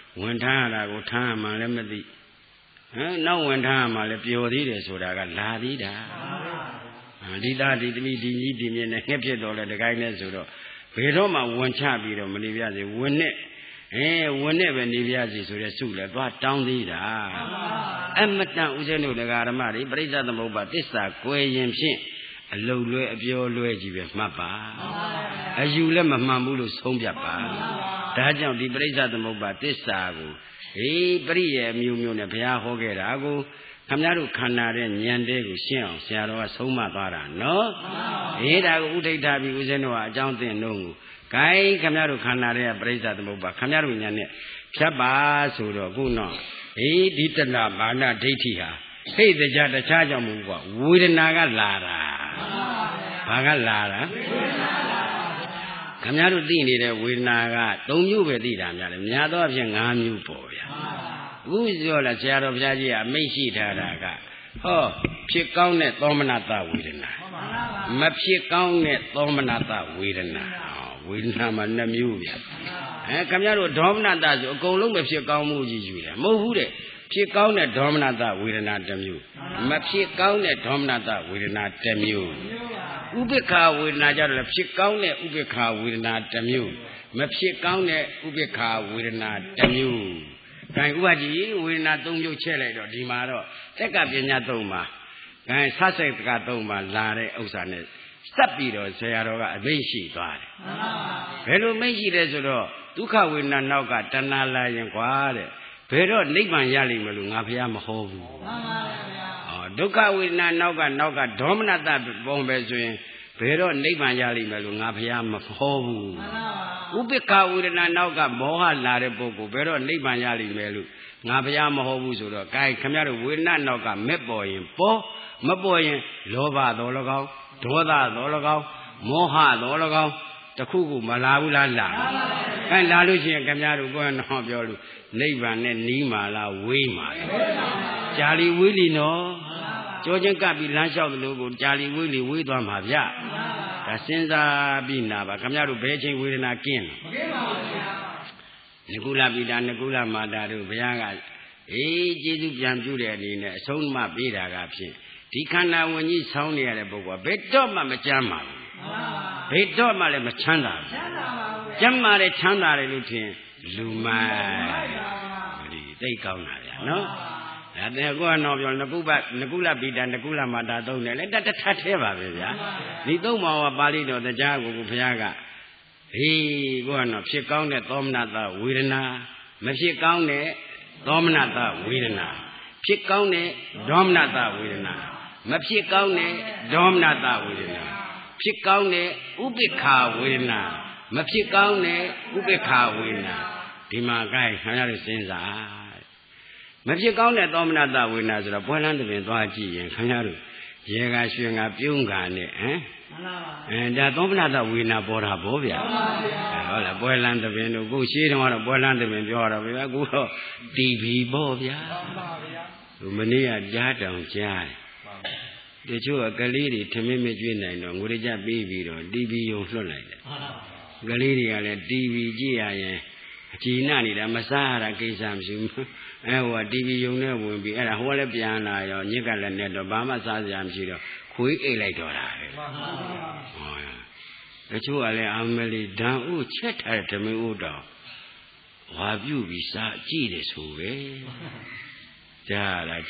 ဝင်ထားရတာကိုထားမှလည်းမသိနောက်ဝင်ထားမှလည်းပျော်သေးတယ်ဆိုတာကလာသေးတာဒီသားဒီသမီးဒီကြီးဒီမြင့်နဲ့ငှက်ဖြစ်တော့လေတကိုင်းနဲ့ဆိုတော့ဘယ်တော့မှဝင်ချပြီးတော့မနေပြစေဝင်နဲ့ဝင်နဲ့ပဲနေပြစီဆိုတဲ့စုလဲသွားတောင်းသေးတာအမတန်ဦးဇင်းတို့တရားဓမ္မတွေပရိစ္ဆေသမုပ္ပါသစ္စာကွယ်ရင်ဖြင့်အလုံလွဲအပြောလွဲကြီးပဲမှတ်ပါအယူလည်းမမှန်ဘူးလို့ဆုံးဖြတ်ပါဒါကြောင့်ဒီပရိစ္ဆေသမုပ္ပါသစ္စာကိုပရိယေအမျိုးမျိုးနဲ့ဘုရားဟောခဲ့တာကိုခမရတို့ခန္ဓာတဲ့ဉာဏ်တဲ့ကိုရှင်းအောင်ဆရာတော်ကဆုံးမသွားတာနော်ဒါကိုဥဒိဋ္ဌပြီးဦးဇင်းတို့ကအကြောင်းသင်တော့ကိုဂိုင်းခမရတို့ခန္ဓာတဲ့ပရိစ္ဆေသမုပ္ပါခမရတို့ဉာဏ်နဲ့ဖြတ်ပါဆိုတော့ခုနော်ဒီတဏမာနဒိဋ္ဌိဟာဟိတ်တကြတခြားကြောင့်မဟုတ်ဘူးကွာဝေဒနာကလာတာဘာကလာတာခမရတို့သိနေတဲ့ဝေဒနာက၃မျိုးပဲသိတာများတယ်များသောအားဖြင့်၅မျိုးပေါ့ဗျာအခုပြောလာဆရာတော်ဘုရားကြီးကအမိန့်ရှိထားတာကဖြစ်ကောင်းတဲ့သောမနတဝေဒနာမဖြစ်ကောင်းတဲ့သောမနတဝေဒနာဝေဒနာမှာ2မျိုးဗျာခမရတို့ဒေါမနတဆိုအကုန်လုံးပဲဖြစ်ကောင်းမှုကြီးယူတယ်မဟုတ်ဘူးတဲ့ဖြစ်ကောင်းတဲ့ဒေါမနတဝေဒနာ1မျိုးမဖြစ်ကောင်းတဲ့ဒေါမနတဝေဒနာ1မျိုးဥပိ္ပခာဝေဒနာကြတော့ဖြစ်ကောင်းတဲ့ဥပိ္ပခာဝေဒနာ1မျိုးမဖြစ်ကောင်းတဲ့ဥပိ္ပခာဝေဒနာ1မျိုးဒါဥပကြီးဝေဒနာ3မျိုးချက်လိုက်တော့ဒီမှာတော့တက်ကပညာ3ပါဒါဆတ်စိတ်က3ပါလာတဲ့ဥစ္စာနဲ့စပ်ပြီးတော့ဆရာတော်ကအမိန့်ရှိသွားတယ်ဘယ်လိုမိန့်ရှိလဲဆိုတော့ဒုက္ခဝေဒနာနောက်ကတဏှာလာရင်ကွာတဲ့ဘယ်တော့နိဗ္ဗာန်ရလိမ့်မလို့ငါဘုရားမဟောဘူးဒုက္ခဝေဒနာနောက်ကဒေါမနတပုံပဲဆိုရင်ဘယ်တော့နိဗ္ဗာန်ရလိမ့်မယ်လို့ငါဘုရားမဟောဘူးဥပိ္ပခဝေဒနာနောက်ကမောဟလာတဲ့ပုဂ္ဂိုလ်ဘယ်တော့နိဗ္ဗာန်ရလိမ့်မယ်လို့ငါဘုရားမဟောဘူးဆိုတော့ gain ခမရတို့ဝေဒနာနောက်ကမဲ့ပေါ်ရင်ပေါ်မပေါ်ရင်လောဘတော်၎င်းဒေါသတော်၎င်းမောဟတော်၎င်းတခုခုမလာဘူးလားလာလာလို့ရှိရင်ခမရတို့ကိုယ်တော်ပြောလို့နိဗ္ဗာန်နဲ့နီးမှာလားဝေးမှာလားကြာလီဝေးလီနော်ကြောချင်းကပ်ပြီးလမ်းလျှောက်သလိုကိုကြာလီဝေးလီဝေးသွားမှာဗျဒါစဉ်းစားပြီးနာပါခမရတို့ဘယ်ချိန်ဝေဒနာကင်းလဲမကင်းပါဘူးဗျာနကုလပိတာနကုလမာတာတို့ဘုရားကကျေးဇူးပြန်ပြုတဲ့အနေနဲ့အဆုံးအမပေးတာကဖြင့်ဒီခန္ဓာဝင်ကြီးဆောင်းနေရတဲ့ပုဂ္ဂိုလ်ကဘယ်တော့မှမကြမ်းပါဘူးဘယ်တော့မှလည်းမချမ်းသာဘူးကျမ်းမာတယ်ချမ်းသာတယ်လို့ထင်လူမိုက်ဒီသိကောင်းတာဗျာနော်ဒါတဲ့ကိုကတော့ပြောနကုလပိတာနကုလမာတာသုံးတယ်လေတထထဲပါပဲဗျာဒီသုံးပါးပါဠိတော်တရားကိုဘုရားကကိုကတော့ဖြစ်ကောင်းတဲ့သောမနတဝေဒနာမဖြစ်ကောင်းတဲ့သောမနတဝေဒနာဖြစ်ကောင်းတဲ့ဒေါမနတဝေဒနာမဖြစ်ကောင်းတဲ့ဒေါမနတဝေဒနာဖြစ်ကောင်းတဲ့ဥပိ္ပခာဝေဒနာမဖြစ်ကောင်းတဲ့ဥပိ္ပခာဝေဒနာဒီမှာကိုင်းခင်ဗျားတို့စဉ်းစားမဖြစ်ကောင်းတဲ့သောမနတဝေဒနာဆိုတော့ပွဲလန်းတပင်သွားကြည့်ရင်ခင်ဗျားတို့ရေကရွှင်ကပြုံးကနဲ့ဒါသောမနတဝေဒနာပေါ်တာဗောဗျာဟုတ်လားပွဲလန်းတပင်တို့ကိုရှေးတုန်းကတော့ပွဲလန်းတပင်ပြောတော့ဗျာအခုတော့တီဗီဗောဗျာမနေ့ကကြားတောင်ကြားတယ်တချို့ကလေးတွေထမင်းမကျွေးနိုင်တော့ငွေကြပေးပြီးတော့တီဗီယုံလွှတ်လိုက်တယ်ကလေးတွေကလည်းတီဗီကြည့်ရရင်အကြည်နာနေတာမစားရတာကိစ္စမရှိဘူးဟိုကတီဗီယုံနဲ့ဝင်ပြီးအဲ့ဒါဟိုကလည်းပြန်လာရောညစ်ကလည်းနဲ့တော့ဘာမှစားစရာမရှိတော့ခွေးအိတ်လိုက်တော့တာပဲတချို့ကလည်းအမလီဓာန်ဥချက်ထားတဲ့ဓမင်းဥတော်ဝါပြုတ်ပြီးစားကြည့်တယ်ဆိုပဲကြားတာ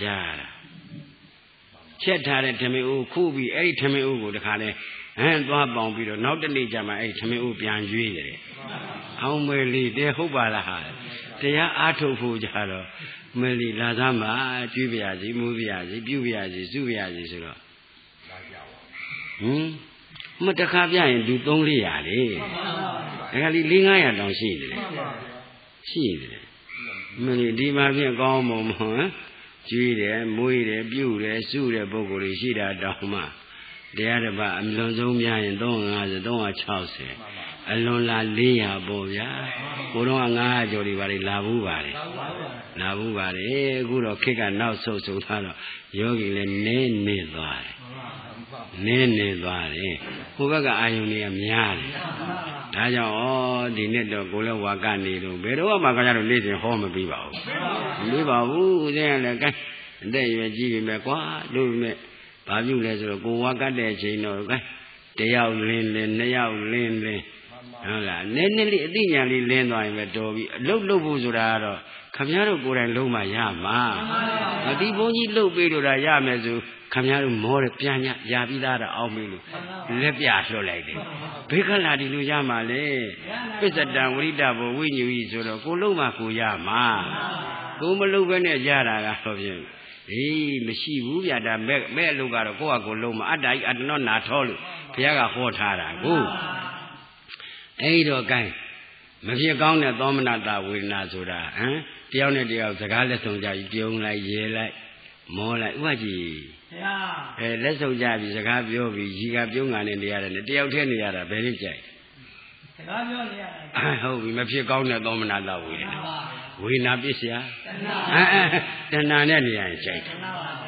ချက်ထားတဲ့ဓမင်းဥခုပြီးအဲ့ဒီဓမင်းဥကိုတခါလဲသွားပေါင်ပြီးတော့နောက်တနေ့ကျမှအဲ့ဒီဓမင်းဥပြန်ရွေးတယ်အောင်မလီတဲ့ဟုတ်ပါလားဟာတရားအားထုတ်ဖို့ကြတော့မလီလာသားမှာကျွေးပြရစီမူးပြရစီပြုပြရစီစုပြရစီဆိုတော့မတခါပြရင်လူ3-400လေဒါကလေး4-500တောင်ရှိတယ်မလီဒီမှာပြင်ကောင်းမုံကျွေးတယ်မွေးတယ်ပြုတယ်စုတယ်ပုဂ္ဂိုလ်တွေရှိတာတောင်မှတရားတစ်ပါးအလွန်ဆုံးများရင်350 360အလွန်လာ400ပေါ့ဗျာကိုတော့900ကျော်တွေပါလေလာဘူးပါလေအခုတော့ခေတ်ကနောက်ဆုတ်သွားတော့ယောဂီလည်းနေသွားတယ်နေသွားတယ်ဟိုဘက်ကအာယုန်တွေကများတယ်ဒါကြောင့်ဒီနေ့တော့ကိုလည်းဝါကနေတော့ဘယ်တော့မှခင်ဗျားတို့နေ့စဉ်ဟောမပြီးပါဘူးမပြီးပါဘူးဦးဇင်းကလည်းကဲအသက်ရွယ်ကြီးပြီမဲ့ကွာတို့မဲ့ဘာပြုလဲဆိုတော့ကိုဝါကတဲ့အချိန်တော့ကဲတယောက်လင်းနှစ်ယောက်လင်းဟုတ်လားနည်းနည်းလေးအသိဉာဏ်လေးလင်းသွားရင်ပဲတော်ပြီအလုတ်လုပ်ဖို့ဆိုတာကတော့ခင်ဗျားတို့ကိုယ်တိုင်လုံးမှရမှာဒီဘုန်းကြီးလှုပ်ပေးလို့ဒါရမယ်ဆိုခင်ဗျားတို့မောတယ်ပြန်ညရပြီးသားတော့အောင်းပြီလို့လက်ပြလွှတ်လိုက်တယ်ဘေးခလာဒီလိုရမှာလေပစ္စတံဝိရိတဘောဝိညူကြီးဆိုတော့ကိုလုံးမှကိုရမှာကိုမလုံးပဲနဲ့ရတာကတော့ဖြင့်မရှိဘူးဗျာဒါမဲ့အလုပ်ကတော့ကိုယ့်ဟာကိုယ်လုံးမှအတ္တကြီးအတ္တနောနာထောလို့ဘုရားကဟောထားတာကိုအဲ့တော့ကဲမဖြစ်ကောင်းတဲ့သောမနတဝေဒနာဆိုတာတယောက်နဲ့တယောက်စကားလက်ဆောင်ကြပြီးပြုံးလိုက်ရေလိုက်မောလိုက်ဥပကြီးလက်ဆောင်ကြပြီးစကားပြောပြီးရီကပြုံးကနေနေရတယ်တယောက်တည်းနေရတာဘယ်နည်းကြိုက်စကားပြောနေရတာဟုတ်ပြီမဖြစ်ကောင်းတဲ့သောမနတဝေဒနာဝေဒနာပစ္စယတဏှာနဲ့နေရရင်ကြိုက်တယ်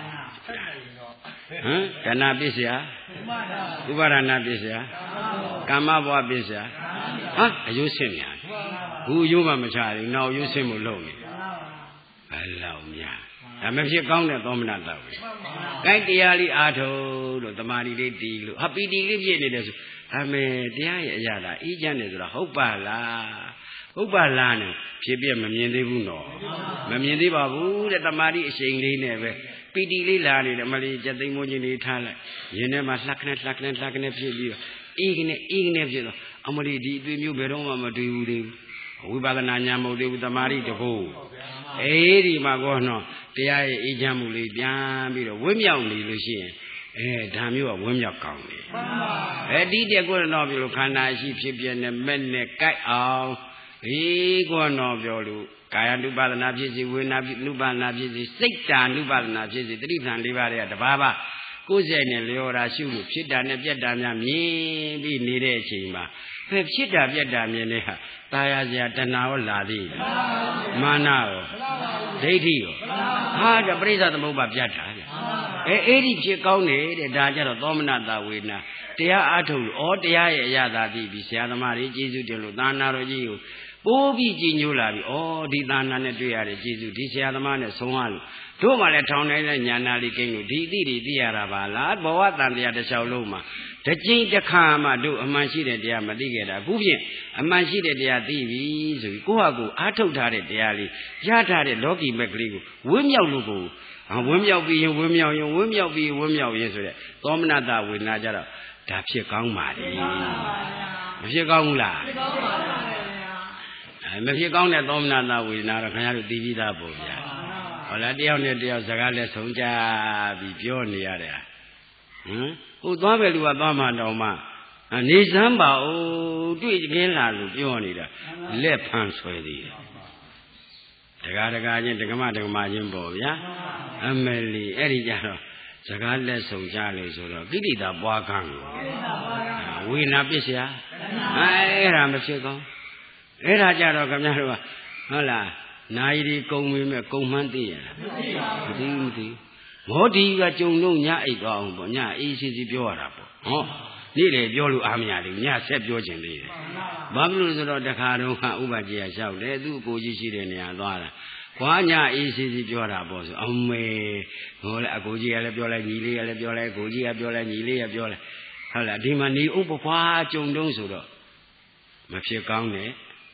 တဏှာပစ္စယဥပါဒနာပစ္စယကာမဘဝပစ္စယအယုဆင့်များဘူးအယုမှမချဘူးနောက်အယုဆင့်မို့လုံးနေဘယ်လောက်များဒါမဖြစ်ကောင်းတဲ့သောမနတဝေကိုင်းတရားလေးအားထုတ်လို့တမာတိလေးတီးလို့ပီတိလေးပြည့်နေတယ်ဆိုအမေတရားရဲ့အရာလားအေးချမ်းတယ်ဆိုတာဟုတ်ပါလားဟုတ်ပါလားနဲ့ဖြစ်ပြမမြင်သေးဘူးနော်မမြင်သေးပါဘူးတဲ့တမာတိအရှိန်လေးနဲ့ပဲပီတိလေးလာနေတယ်မလေးကျက်သိမ်းမိုးချင်းလေးထားလိုက်ရင်ထဲမှာလှက်ခနဲ့ဖြစ်ပြီးတော့အေးကနေဖြစ်တော့အမလီဒီအတွေ့မျိုးဘယ်တော့မှမတွေ့ဘူးသေးဘူးဝိပဿနာဉာဏ်မဟုတ်သေးဘူးတမာတိတဖို့ဒီမှာကောနော်တရားရဲ့အေးချမ်းမှုလေးပြန်ပြီးတော့ဝင်းမြောက်နေလို့ရှိရင်ဒါမျိုးကဝင်းမြောက်ကောင်းတယ်ဒီတက်ကိုတော့ပြောလို့ခန္ဓာရှိဖြစ်ပြနေမဲ့နဲ့ကြိုက်အောင်ကိုတော့ပြောလို့ကာယ ानु ပါဒနာဖြစ်စီဝေဒနာ ानु ပါဒနာဖြစ်စီစိတ်ဓာ ानु ပါဒနာဖြစ်စီတတိပ္ပံ၄ပါးတွေကတပါးပါကိုယ်စိတ်နဲ့လျော်တာရှုလို့ဖြစ်တာနဲ့ပြက်တာများမြင်ပြီးနေတဲ့အချိန်မှာဖြစ်တာပြက်တာမြင်တဲ့ဟာตายရစရာတဏှာရောလာသေးတယ်မာနရောဒိဋ္ဌိရောဒါပရိစ္ဆသမုပ္ပါပြတ်တာဗျအဲ့ဒီဖြစ်ကောင်းတယ်တဲ့ဒါကြတော့သောမနတဝေဒနာတရားအားထုတ်လို့တရားရဲ့အရာသာသိပြီးဆရာသမားတွေကျေးဇူးတင်လို့သာနာတော်ကြီးကိုပိုးပြီးကြည်ညိုလာပြီဒီသာနာနဲ့တွေ့ရတယ်ကျေးဇူးဒီဆရာသမားနဲ့ဆုံးရလို့တို့မှလည်းထောင်တိုင်းနဲ့ညာနာလေးကိန်းလို့ဒီအသည့်တွေသိရတာပါလားဘဝတန်တရားတစ်လျှောက်လုံးမှာတစ်ကြိမ်တစ်ခါမှတို့အမှန်ရှိတဲ့တရားမသိခဲ့တာအခုဖြင့်အမှန်ရှိတဲ့တရားသိပြီဆိုပြီးကိုယ့်ဟာကိုယ်အားထုတ်ထားတဲ့တရားလေးရထားတဲ့လောကီမက်ကလေးကိုဝင်းမြောက်လို့ကိုဝင်းမြောက်ပြီးရင်ဝင်းမြောက်ရင်ဝင်းမြောက်ပြီးဝင်းမြောက်ရင်ဆိုတဲ့သောမနတဝေဒနာကြတော့ဒါဖြစ်ကောင်းပါလေမဖြစ်ကောင်းဘူးလားဖြစ်ကောင်းပါဗျာမဖြစ်ကောင်းတဲ့သောမနတဝေဒနာတော့ခင်ဗျားတို့သိပြီးသားပေါ့ဗျာဟုတ်လားတယောက်နဲ့တယောက်စကားလက်ဆုံးကြပြီးပြောနေရတယ်ဟိုသွားပဲလူကသွားမှတောင်မှနေစမ်းပါဦးတွေ့ခင်းလာလို့ပြောနေတာလက်ဖန်ဆွဲသေးတယ်တကားချင်းတက္ကမချင်းပေါ့ဗျာအမေလီအဲ့ဒီကြတော့စကားလက်ဆုံးကြလို့ဆိုတော့ကိဋ္တာပွားခံလို့ဝေနာပစ္စယအဲ့ဒါမဖြစ်ကောင်းအဲ့ဒါကြတော့ခင်ဗျားတို့ကဟုတ်လားနာယီဒီကုံမင်းမဲ့ကုံမှန်းသိရလားမသိမောဒီကကြုံလို့ညအိတ်သွားအောင်ပေါ့ညအေးစီပြောရတာပေါ့နေ့လေပြောလို့အားမရသေးဘူးညဆက်ပြောခြင်းသေးတယ်ဘာဖြစ်လို့ဆိုတော့တခါတော့ဥပကြီးကလျှောက်တယ်သူ့ကိုကြီးရှိတဲ့နေရာသွားတာခွာညအေးစီပြောတာပေါ့ဆိုအမေဟောလေအကိုကြီးကလည်းပြောလိုက်ညီလေးကလည်းပြောလိုက်ကိုကြီးကပြောလိုက်ညီလေးကပြောလိုက်ဟုတ်လားဒီမှာနေဥပခွာကြုံတုံးဆိုတော့မဖြစ်ကောင်းနဲ့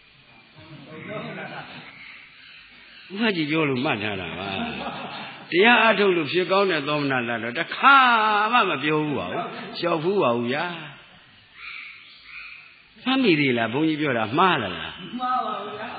ဥပကြီးပြောလို့မှတ်ထားတာပါတရားအထုတ်လို့ဖြစ်ကောင်းတဲ့သောမနတတော့တခါမှမပြောဘူးပါဘူးလျှောက်ဘူးပါဘူးဗျာမှတ်မိသေးလားဘုန်းကြီးပြောတာမှားလားမှားပါဘူးဗျာ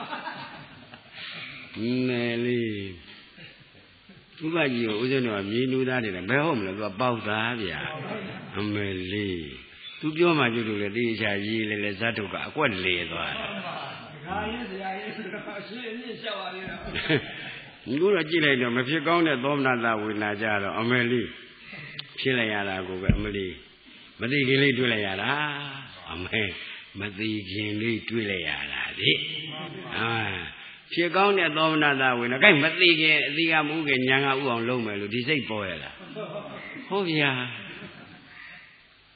နယ်လေးဥပကြီးကိုဦးဇင်းတော်ကမြေနူးသားတယ်ဘယ်ဟုတ်မလဲသူကပေါက်သားဗျာအမေလေးသူပြောမှကျွတ်လို့လေတေချာရေးလေဇတ်ထုတ်ကအကွက်လေသွားတယ်ခါရေးဆရာရေးဆိုတော့အရှင်းအမြင့်လျှောက်ပါလေတော့ဒီလိုတော့ကြည့်လိုက်တော့မဖြစ်ကောင်းတဲ့သောမနတဝေဒနာကြတော့အမေလေးဖြစ်လိုက်ရတာကိုပဲအမလေးမသိခင်လေးတွေ့လိုက်ရတာအမေမသိခင်လေးတွေ့လိုက်ရတာလေဖြစ်ကောင်းတဲ့သောမနတဝေဒနာကဲမသိခင်အသိကမဟုတ်ခင်ညာကဥအောင်လုံးမယ်လို့ဒီစိတ်ပေါ်ရလားဟုတ်ဗျာ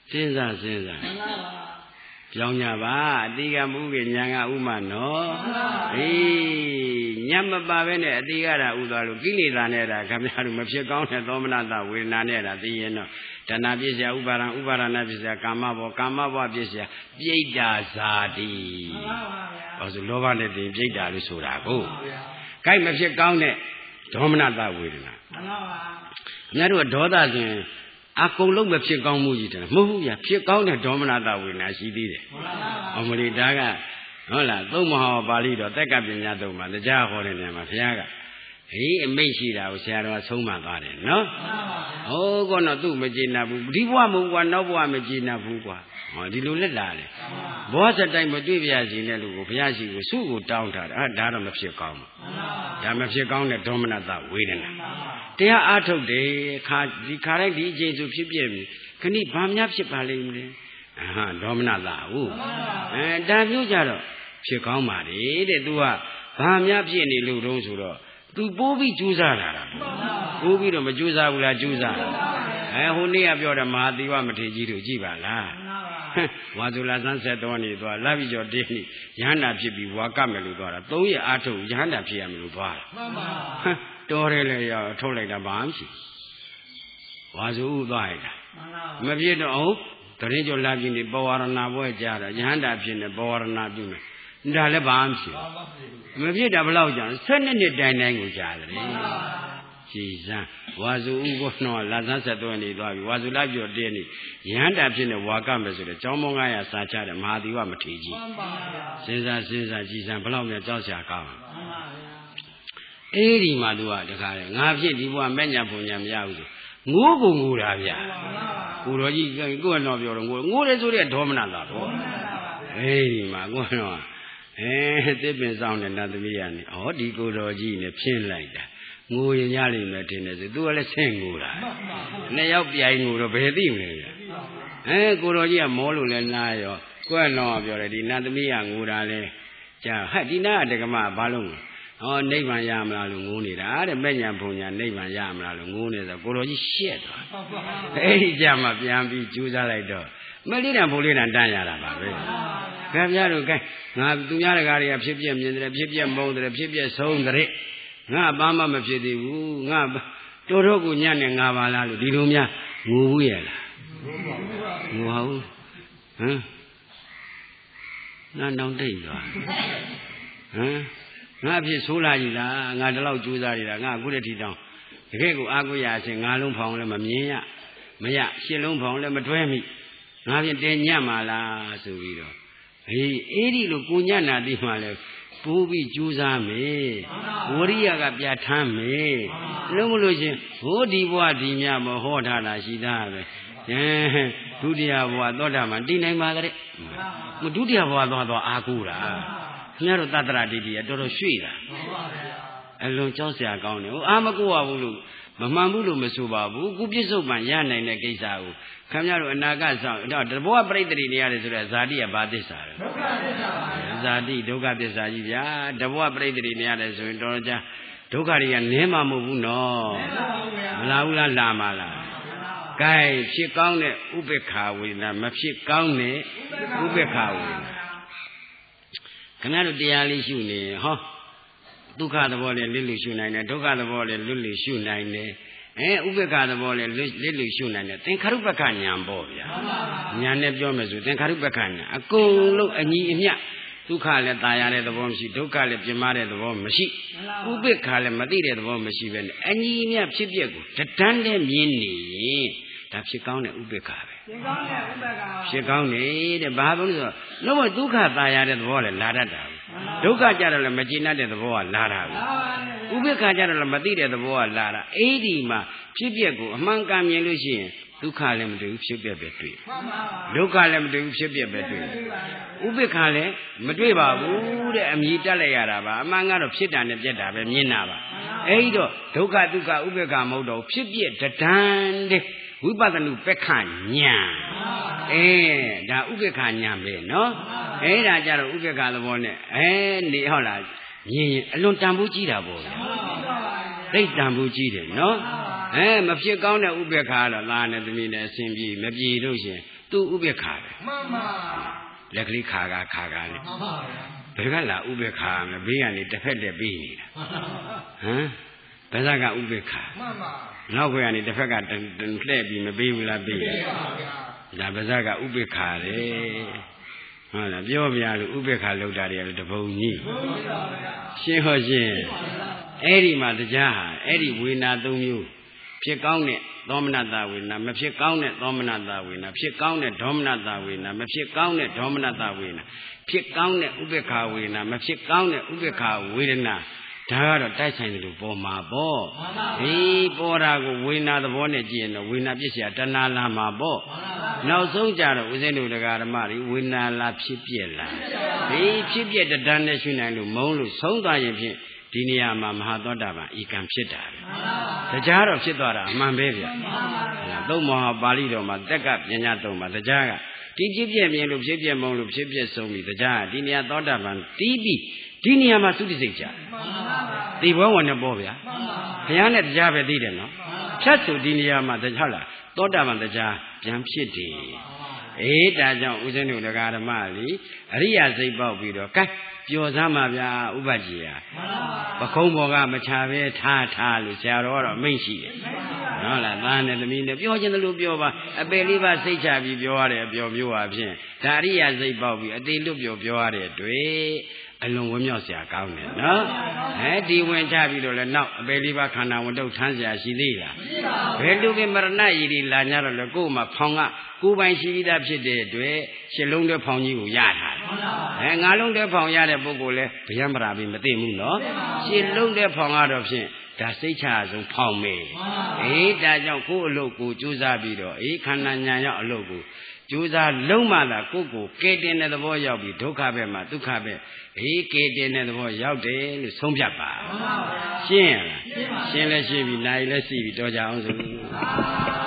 စဉ်းစားပြောင်းကြပါအတိကမှုကညာကဥမနော်အေးညမပါပဲနဲ့အတိကတာဥသွားလို့ကိလေသာနဲ့တာခင်ဗျားတို့မဖြစ်ကောင်းတဲ့သောမနတဝေဒနာနဲ့တာသိရင်တော့တဏှာပြည့်စရာဥပါဒံဥပါဒနာပြည့်စရာကာမဘောပြည့်စရာပြိတ္တာဇာတိဟောဆိုလောဘနဲ့တင်ပြိတ္တာလို့ဆိုတာကိုကိုက်မဖြစ်ကောင်းတဲ့ဒေါမနတဝေဒနာအများတို့ဒေါသဆိုရင်အကုန်လုံးမဖြစ်ကောင်းမှုကြီးတယ်မဟုတ်ဘူးဗျာဖြစ်ကောင်းတဲ့ဒေါမနတဝေဒနာရှိသေးတယ်အမလီဒါကဟုတ်လားသုံးမဟာပါဠိတော်တက္ကပညာသုံးမှာတရားဟောတဲ့နေရာမှာဘုရားကအမိတ်ရှိတာကိုဆရာတော်ကဆုံးမသွားတယ်နော်ဟိုကတော့သူ့မကျေနပ်ဘူးဒီဘဝမဟုတ်ကွာနောက်ဘဝမကျေနပ်ဘူးကွာဟောဒီလိုလက်လာတယ်ဘဝစတိုင်းမတွေ့ပြစီနဲ့လူကိုဘုရားရှိကိုစုကိုတောင်းထားတယ်ဒါတော့မဖြစ်ကောင်းဘူးဒါမဖြစ်ကောင်းတဲ့ဒေါမနတဝေဒနာတရားအားထုတ်တယ်ဒီခါလိုက်ဒီအချိန်ဆိုဖြစ်ပြပြီခဏဘာများဖြစ်ပါလိမ့်မလဲဒေါမနတဟုတ်ဒါမျိုးကြတော့ဖြစ်ကောင်းပါလေတဲ့ तू ကဘာများဖြစ်နေလို့တုံးဆိုတော့ तू ပိုးပြီးကြိုးစားလာတာပိုးပြီးတော့မကြိုးစားဘူးလားကြိုးစားဟိုနေ့ကပြောတယ်မဟာသီဝမထေရကြီးတို့ကြည်ပါလားဝါဇူလာဆန်းဆက်တော်နေသွားလာပြီးကြောတင်းရဟန္တာဖြစ်ပြီးဝါကမယ်လို့သွားတာ3ရက်အားထုတ်ရဟန္တာဖြစ်ရမယ်လို့သွားတာမှန်ပါတော်တယ်လေရောထုတ်လိုက်တာဘာမှမရှိဝါဇူဥသွားရတာမဖြစ်တော့ဟုတ်တရင်ကျော်လာပြင်းနေပဝရဏဘွဲကြားတာယဟန္တာဖြစ်နေပဝရဏပြုမယ်ဒါလည်းဘာမှမရှိမဖြစ်တာဘယ်လောက်ကြာ12နှစ်တိုင်ကိုကြားတယ်ကြည်စမ်းဝါဇူဥကတော့လာသန်းဆက်တော်နေသွားပြီဝါဇူလာပြောတင်းနေယဟန္တာဖြစ်နေဝါကမယ်ဆိုတော့ကျောင်းမောင်း900စာချတယ်မဟာသီဝမထေရကြီးစဉ်းစားကြည်စမ်းဘယ်လောက်များကြောက်ရှာကောင်းအဲ့ဒီမှာသူကတခါလေငါဖြစ်ဒီဘဝမဲ့ညာပုံညာမရဘူးဆိုငိုးကိုငိုတာဗျာကိုတော်ကြီးကိုကတော့ပြောတော့ငိုတယ်ဆိုတဲ့ဒေါမနတာပေါ့အဲ့ဒီမှာကိုကတော့တစ်ပင်ဆောင်တဲ့နတ်သမီးကနေဒီကိုတော်ကြီးနဲ့ဖြင်းလိုက်တာငိုရင်ရလိမ့်မယ်ထင်တယ်ဆိုသူကလည်းဆင့်ငိုတာနှစ်ယောက်ပြိုင်ငိုတော့ဘယ်သိမလဲဗျကိုတော်ကြီးကမောလို့လည်းနားရောကိုကတော့ပြောတယ်ဒီနတ်သမီးကငိုတာလဲကြာဒီနာကတက္ကမဘာလို့နိဗ္ဗာန်ရမလားလို့ငိုးနေတာတဲ့မဲ့ညာဘုံညာနိဗ္ဗာန်ရမလားလို့ငိုးနေဆိုကိုတော်ကြီးရှက်သွားအဲ့ဒီကြမှာပြန်ပြီးကြိုးစားလိုက်တော့မလေးတံဘုံလေးတံတန်းရတာပါပဲခင်ဗျားတို့ကဲငါသူများတကားတွေကဖြစ်ပြမြင်တယ်ဖြစ်ပြမုန်းတယ်ဖြစ်ပြဆုံးတယ်ငါဘာမှမဖြစ်သေးဘူးငါတော်တော်ကိုညံ့နေငါပါလားလို့ဒီလိုများငိုဘူးရဲ့လားငိုဟုတ်နားတောင်တိတ်သွားငါအဖြစ်ဆိုးလာကြီးလားငါဒီလောက်ကြိုးစားနေတာငါအခုတည်းတောင်တကယ်ကိုအားကိုးရခြင်းငါလုံးဖောင်လည်းမမြင်ရမရရှစ်လုံးဖောင်လည်းမတွဲမိငါဖြင့်တင်ညံ့မှာလားဆိုပြီးတော့အဲ့ဒီလိုကိုညံ့တာဒီမှလည်းပိုးပြီးကြိုးစားမယ်ဝရိယကပြဋ္ဌာန်းမယ်လုံးမလို့ချင်းဟိုဒီဘဝဒီမြမဟောထားတာရှိသားပဲဒုတိယဘဝသောတာပန်တည်နိုင်ပါတဲ့ဒုတိယဘဝသွားအားကိုးတာခင်ဗျားတို့သတ္တရဒိဋ္ဌိကတော်တော်ရွှေ့တာအလွန်ကြောက်စရာကောင်းတယ်ဟိုအာမကိုရဘူးလို့မမှန်ဘူးလို့မဆိုပါဘူးခုပြစ္ဆုတ်ပံရနိုင်တဲ့ကိစ္စကိုခင်ဗျားတို့အနာဂတ်ဆောင်တော့တဘောပရိတ္တိနေရတယ်ဆိုတော့ဇာတိကဘာသစ္စာလဲဒုက္ခသစ္စာပါဗျာဇာတိဒုက္ခသစ္စာကြီးဗျာတဘောပရိတ္တိနေရတယ်ဆိုရင်တော်တော်ကြာဒုက္ခတွေကနည်းမှမဟုတ်ဘူးနော်မလားဘူးလားလာမလားကဲဖြစ်ကောင်းတဲ့ဥပေက္ခဝေဒနာမဖြစ်ကောင်းတဲ့ဥပေက္ခဝေဒနာခင်ဗျားတို့တရားလေးရှုနေဟောဒုက္ခသဘောလည်းလွတ်လွတ်ရှုနိုင်တယ်ဒုက္ခသဘောလည်းလွတ်လွတ်ရှုနိုင်တယ်ဥပေက္ခသဘောလည်းလွတ်လွတ်ရှုနိုင်တယ်သင်္ခါရုပ္ပကဉာဏ်ပေါ့ဗျာဉာဏ်နဲ့ပြောမယ်ဆိုသင်္ခါရုပ္ပကဉာဏ်အကုန်လုံးအညီအမျှဒုက္ခလည်းตายရတဲ့သဘောမရှိဒုက္ခလည်းပြမတဲ့သဘောမရှိဥပေက္ခလည်းမသိတဲ့သဘောမရှိပဲနဲ့အညီအမျှဖြစ်ပျက်ကိုတဒန်းနဲ့မြင်နေဒါဖြစ်ကောင်းတဲ့ဥပေက္ခပဲဖြစ်ကောင်းတဲ့ဘာလို့လဲဆိုတော့လုံးဝဒုက္ခตายရတဲ့သဘောလည်းလာတတ်တာဒုက္ခကြတော့လည်းမကျေနပ်တဲ့သဘောကလာတာဥပေက္ခကြတော့လည်းမသိတဲ့သဘောကလာတာအဲ့ဒီမှာဖြစ်ပျက်ကိုအမှန်ကန်မြင်လို့ရှိရင်ဒုက္ခလည်းမတွေ့ဘူးဖြစ်ပျက်ပဲတွေ့ဒုက္ခလည်းမတွေ့ဘူးဖြစ်ပျက်ပဲတွေ့ဥပေက္ခလည်းမတွေ့ပါဘူးတဲ့အမြည်တက်လိုက်ရတာပါအမှန်ကတော့ဖြစ်တာနဲ့ပြက်တာပဲမြင်တာပါအဲ့ဒီတော့ဒုက္ခဒုက္ခဥပေက္ခမဟုတ်တော့ဖြစ်ပျက်တဒန်းတဲ့ဝိပဿနုပက္ခဉာဏ်ဒါဥပေက္ခဉာဏ်ပဲနော်အဲ့ဒါကြတော့ဥပေက္ခသဘောနဲ့နေဟုတ်လားမြင်ရင်အလွန်တန်ဖိုးကြီးတာပေါ့ဗျာသိတန်ဖိုးကြီးတယ်နော်မဖြစ်ကောင်းတဲ့ဥပေက္ခကတော့သားနဲ့သမီးနဲ့အစဉ်ပြေမပြေလို့ရှင်သူဥပေက္ခပဲမှန်ပါလက်ကလေးခါကနဲ့မှန်ပါဗျာဘယ်ကလာဥပေက္ခမဘေးကနေတစ်ဖက်တက်ပြီးနေတာဟမ်ဘယ်ကဥပေက္ခမှန်ပါနောက်ဘက်ကနေတစ်ဖက်ကလှည့်ပြီးမပေးဘူးလားပေးတယ်ပါဗျာဒါပါဇက်ကဥပေက္ခလေဟုတ်လားပြောပြလို့ဥပေက္ခလောက်တာတွေကတပုံကြီးရှင်းဟောရှင်းအဲ့ဒီမှာတရားဟာအဲ့ဒီဝေနာ၃မျိုးဖြစ်ကောင်းတဲ့သောမနတဝေနာမဖြစ်ကောင်းတဲ့သောမနတဝေနာဖြစ်ကောင်းတဲ့ဒေါမနတဝေနာမဖြစ်ကောင်းတဲ့ဒေါမနတဝေနာဖြစ်ကောင်းတဲ့ဥပေက္ခဝေနာမဖြစ်ကောင်းတဲ့ဥပေက္ခဝေဒနာဒါကတော့တိုက်ဆိုင်တယ်လို့ပေါ်မှာပေါ့ဒီပေါ်တာကိုဝေနာသဘောနဲ့ကြည့်ရင်တော့ဝေနာပြည့်စရာတဏှာလာမှာပေါ့နောက်ဆုံးကြတော့ဦးဇင်းတို့တရားဓမ္မတွေဝေနာလာဖြစ်ပြက်လာဒီဖြစ်ပြက်တဏှာနဲ့ရှင်းနိုင်လို့မုန်းလို့ဆုံးသွားရင်ဖြင့်ဒီနေရာမှာမဟာသောတာပန်ဤကံဖြစ်တာပဲတရားတော့ဖြစ်သွားတာအမှန်ပဲဗျသုံးမဟာပါဠိတော်မှာတက်ကပညာသုံးပါတရားကဒီဖြစ်ပြက်မြင်လို့ဖြစ်ပြက်မုန်းလို့ဖြစ်ပြက်ဆုံးပြီတရားကဒီနေရာသောတာပန်တီးပြီးဒီနေရာမှာသုတိစိတ်ကြသိဘောဝင်နေပေါ့ဗျာဘုရားနဲ့တရားပဲသိတယ်နော်ဖြတ်ဆိုဒီနေရာမှာတရားလားသောတာပန်တရားပြန်ဖြစ်တယ်အေးဒါကြောင့်ဦးဇင်းတို့တရားဓမ္မလေအရိယာစိတ်ပေါက်ပြီးတော့ကဲပျော်စမ်းပါဗျာဥပကြီးဟာပခုံးဘော်ကမချပဲထားလို့ဆရာတော်ကတော့မိန့်ရှိတယ်ဟုတ်လားသားနဲ့သမီးနဲ့ပြောခြင်းလို့ပြောပါအပေလေးပါစိတ်ချပြီးပြောရတဲ့အပြောမျိုးပါဖြင့်ဒါအရိယာစိတ်ပေါက်ပြီးအတိလွတ်ပြောရတဲ့တွေ့အလုံးဝမြောက်စရာကောင်းတယ်နော်ဒီဝင်ချပြီးတော့လဲနောက်အပေလေးပါခန္ဓာဝင်တော့ထမ်းစရာရှိသေးလားဘယ်လိုပဲမရဏရည်ဒီလာ냐တော့လဲကိုယ်မှာဖောင်ကကိုယ်ပိုင်ရှိပြီးသားဖြစ်တဲ့အတွက်ရှစ်လုံးတဲ့ဖောင်ကြီးကိုရထားတယ်ငါးလုံးတဲ့ဖောင်ရတဲ့ပုဂ္ဂိုလ်လဲဗျံပရာပြီးမသိဘူးနော်ရှစ်လုံးတဲ့ဖောင်ကတော့ဖြင့်ဒါစိတ်ချဆုံးဖောင်မေဒါကြောင့်ကိုယ်အလုပ်ကိုကြိုးစားပြီးတော့ခန္ဓာညာရောက်အလုပ်ကိုကြိုးစားလုံးမှသာကိုယ်ကိုကဲတင်တဲ့သဘောရောက်ပြီးဒုက္ခပဲမှာဒုက္ခပဲကဲတင်တဲ့သဘောရောက်တယ်လို့ဆုံးဖြတ်ပါရှင်းရလားရှင်းလဲရှင်းပြီနိုင်လဲရှိပြီတော်ကြအောင်စို့